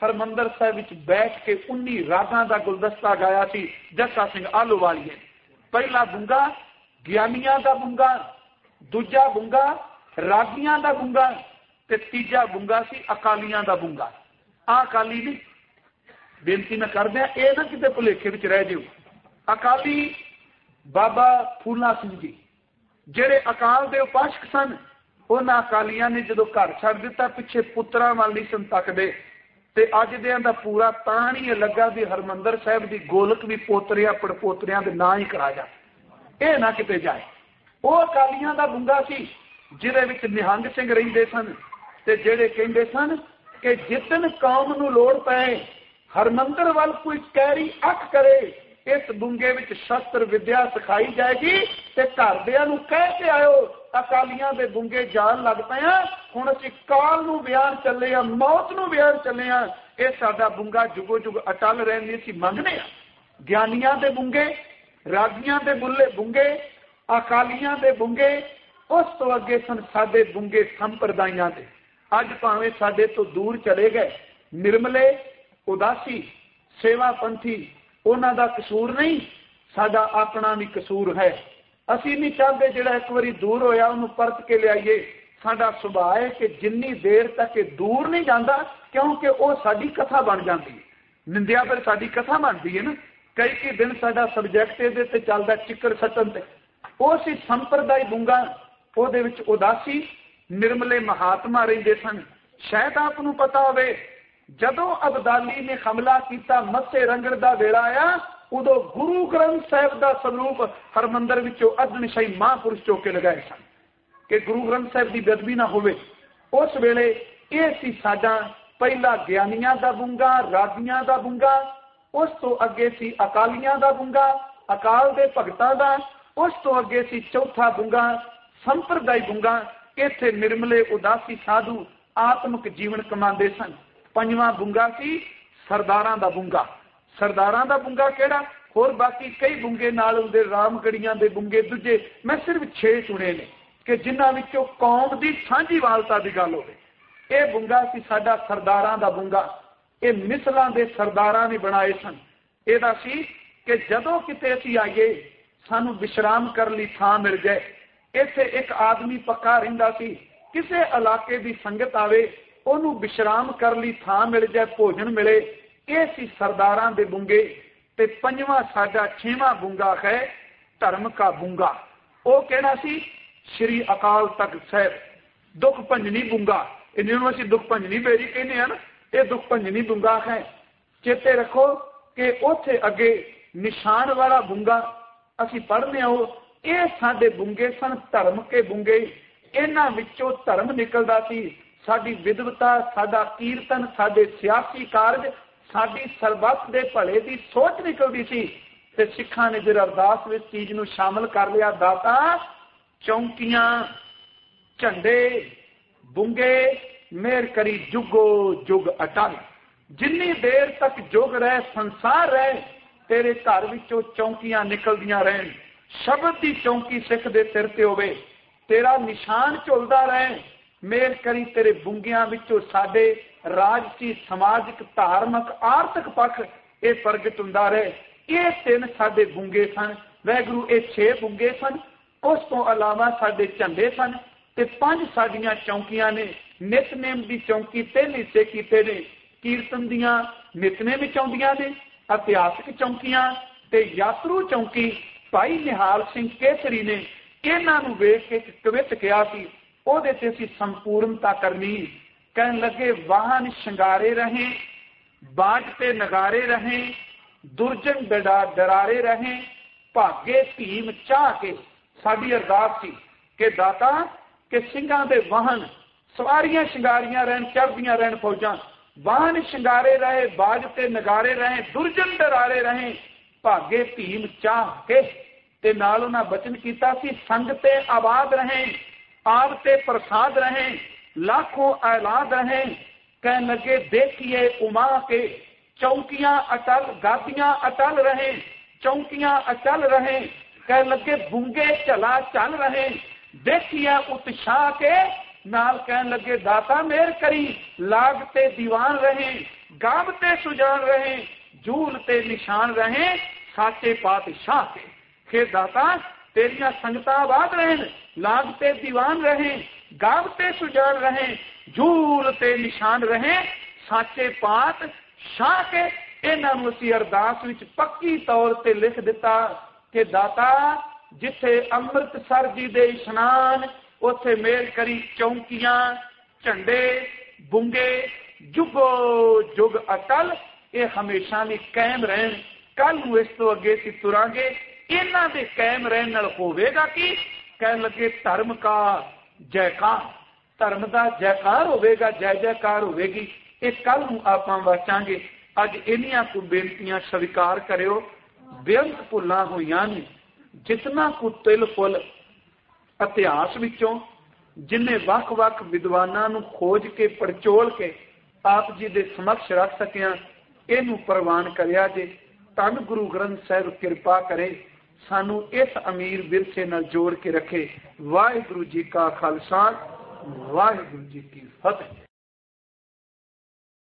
हरमंदर साहिब विच बैठ के उन्नी रागां दा गुलदस्ता गाया सी जस्सा सिंह आलोवालीए। पहला बुंगा ज्ञानियां दा बुंगा, दूजा बुंगा रागियां दा बुंगा ते तीजा बुंगा सी अकालियां दा बुंगा। आ अकाली नहीं, बेनती मैं कर दिया ये ना किते भुलेखे विच रह जाओ। अकाली बाबा फूला सिंह जी जेड़े अकाल दे उपासक सन, उन्हां अकालियां ने जदों घर छड्ड दिता पिछे पुत्रां वाल नहीं सन तकदे ते अज दियां दा पूरा तां नहीं लगा भी हरमंदर साहिब दी गोलक भी पोतरियां पड़पोतरियां दे नां ही करा जा, ये ना किते जाए। वो अकालियां दा बुंगा सी जिहदे विच निहंग सिंह रहिंदे सन ते जेड़े कहिंदे सन कि जितन कौम नूं लोड़ पए हरमंदर वाल कोई कैरी अख करे, इस बुंगे विच शस्त्र विद्या सिखाई जाएगी ते घरदियां नूं कह के आयो अकालियां दे बुंगे जान लग पे हुण असीं काल नूं बयान चले आ, मौत नूं बयान चले आ, ये साडा बुंगा जुगो जुग अटल रहण दी असीं मंगने आ। ज्ञानियां दे बुंगे, रागियां दे बुल्ले बुंगे, अकालियां दे बुंगे, उस तो अगे सन साडे बुंगे संप्रदायां दे। अज भावें साडे तो दूर चले गए, निर्मले उदासी सेवा पंथी उन्हां दा कसूर नहीं, साडा अपना भी कसूर है। असीं नहीं चाहते जिहड़ा एक बारी दूर होया उन्होंने परत के लियाइए। साडा सुभाव है कि जिन्नी देर तक दूर नहीं जाता, क्योंकि वह साडी कथा बन जाती है। निंदिया फिर साडी कथा बनती है ना, कई कई दिन साडा सबजैक्ट इहदे ते चलदा चिक्कर सटन ते। वो सी संप्रदाय बुंगा, उहदे विच उदासी निर्मले महात्मा रहिंदे सन। शायद आप नूं पता होवे जदों अबदाली ने हमला किया मत्थे रंगड़ दा वेला आया, उदों गुरु ग्रंथ साहिब दा स्वरूप हरमंदर विचों अदनशाही महापुरुष चौके लगाए सन कि गुरु ग्रंथ साहिब की बेदबी ना होवे। उस वेले यह सी साडा पहला ज्ञानियां दा बुंगा, रागियां दा बुंगा, उस तो अगे सी अकालियां दा बुंगा, अकाल दे भगतां दा, उस तो अगे सी चौथा बुंगा संप्रदाय बुंगा। इत्थे निर्मले उदासी साधु आत्मक जीवन कमांदे सन। पंजवां बुंगा सी सरदारां दा बुंगा। सरदारां दा बुंगा केड़ा, होर बाकी कई बुंगे नाल उहदे रामगढ़ियां दे बुंगे दूजे, मैं सिर्फ छे चुने ने कि जिन्हां विचों कौम दी सांझीवालता दी गल होवे। यह बुंगा सी साडा सरदारां दा बुंगा। ये मिसलां दे सरदारां ने बनाए सन। इहदा सी कि जदों किते असीं आईए सानूं विश्राम करन लई थां मिल जाए। इत्थे एक आदमी पक्का रहिंदा सी, किसे इलाके दी संगत आवे उहनूं विश्राम करन लई थां मिल जाए, भोजन मिले, ये सी सरदारां दे बुंगे। ते पंजवां साडा छेवां बुंगा है धर्म का बुंगा। वो कहना सी श्री अकाल तख्त साहिब दुख भंजनी बुंगा। इन्होंने असीं दुख भंजनी बेरी कहने हैं ना, ये दुख भंजनी बुंगा है। चेते रखो कि उथे अगे निशान वाला बुंगा असीं पढ़ने हो, ये साडे बुंगे सन धर्म के बुंगे। इन्हां विचों धर्म निकलदा सी, साडी विद्वता, साडा कीर्तन, साडे सियासी कारज, साडी सरबत दे भले दी सोच निकलदी सी। ते सिखां ने जिहड़ा अरदास विच चीज नूं शामिल कर लिया, दाता चौंकियां झंडे बुंगे मेहर करी जुगो जुग अटल। जिन्नी देर तक जुग रहे संसार रहे, तेरे घर विचों चौंकियां निकलदियां रहन। शब्द की चौंकी सिख दे सिर ते होवे, तेरा निशान झुलदा रहे। मेहर करी तेरे बुंगियां विचों साडे राजसी समाजिक धार्मिक आर्थिक पक्ष ये प्रगट हुंदा रहे। ये तीन साडे बुंगे सन। वाहिगुरू ये छे बुंगे सन। उस तो अलावा साडे झंडे सन ते पंज साडियां चौंकियां ने। नितनेम की चौंकी तीन हिस्से कीते ने, कीर्तन दियां नितनेम विच आउंदियां ने, इतिहासक चौंकियां ते यात्रू चौंकी। भाई निहाल सिंह केसरी ने इन्हां नूं वेख के कवित किया सी, ओहदे ते असीं संपूर्णता करनी। कहन लगे वाहन शंगारे रहें, बाज ते नगारे रहें, दुर्जन डरा डरारे रहें, भागे भीम चाह के। साडी अरदास सी कि दाता के सिंघां दे वाहन सवारियां शंगारियां रहन, चढ़दियां रहन फौजां, वाहन शंगारे रहे, बाज ते नगारे रहें, दुर्जन डरारे रहें, भागे भीम चाह के। ते नाल उन्हां बचन कीता सी संगते आबाद रहें, आप ते प्रसाद रहें, लाखों ऐलाद रहें। कहन लगे देखिए उमा के चौकियां अटल, गादियां अटल रहें, चौकियां अटल रहें। कहन लगे बुंगे चला चल रहें, देखिए उत्साह के। नाल कहन लगे दाता मेहर करी लागते दीवान रहें, गाब ते सुजान रहे, जूल ते निशान रहे, साचे पातशाह के। हे दाता तेरिया संगता आबाद रहन, लाग ते दीवान रहे, गाब ते सुजान रहे, जूल ते निशान रहे, साचे पातशाह के। इन्हां नूं असीं अरदास विच पक्की तौर ते लिख दिता कि दाता जिथे अमृतसर जी दे इशनान, उथे मेल करी चौंकियां, झंडे, बुंगे जुगो जुग अटल ये हमेशा भी कायम रहन। कल नूं इस तो अगे असीं तुरांगे, इन्हां दे कायम रहन नाल होवेगा कि कहण लगे धर्म का जयकार, धर्म का जयकार होवेगा, जय जयकार होवेगी। ये कल नूं आपां वाचांगे। अज इन्हियां को बेनतियां स्वीकार करियो। बेअंत भुलां होईयां ने, जितना को तिल फुल इतिहास विचों जिन्हें वख वख विद्वानां नूं खोज के पड़चोल के आप जी दे समक्ष रख सकिया, इनू प्रवान करिया जे। धन गुरु ग्रंथ साहिब कृपा करे, सानू इस अमीर विरसे नाल जोड़ के रखे। वाहिगुरू जी का खालसा, वाहिगुरू जी की फतेह।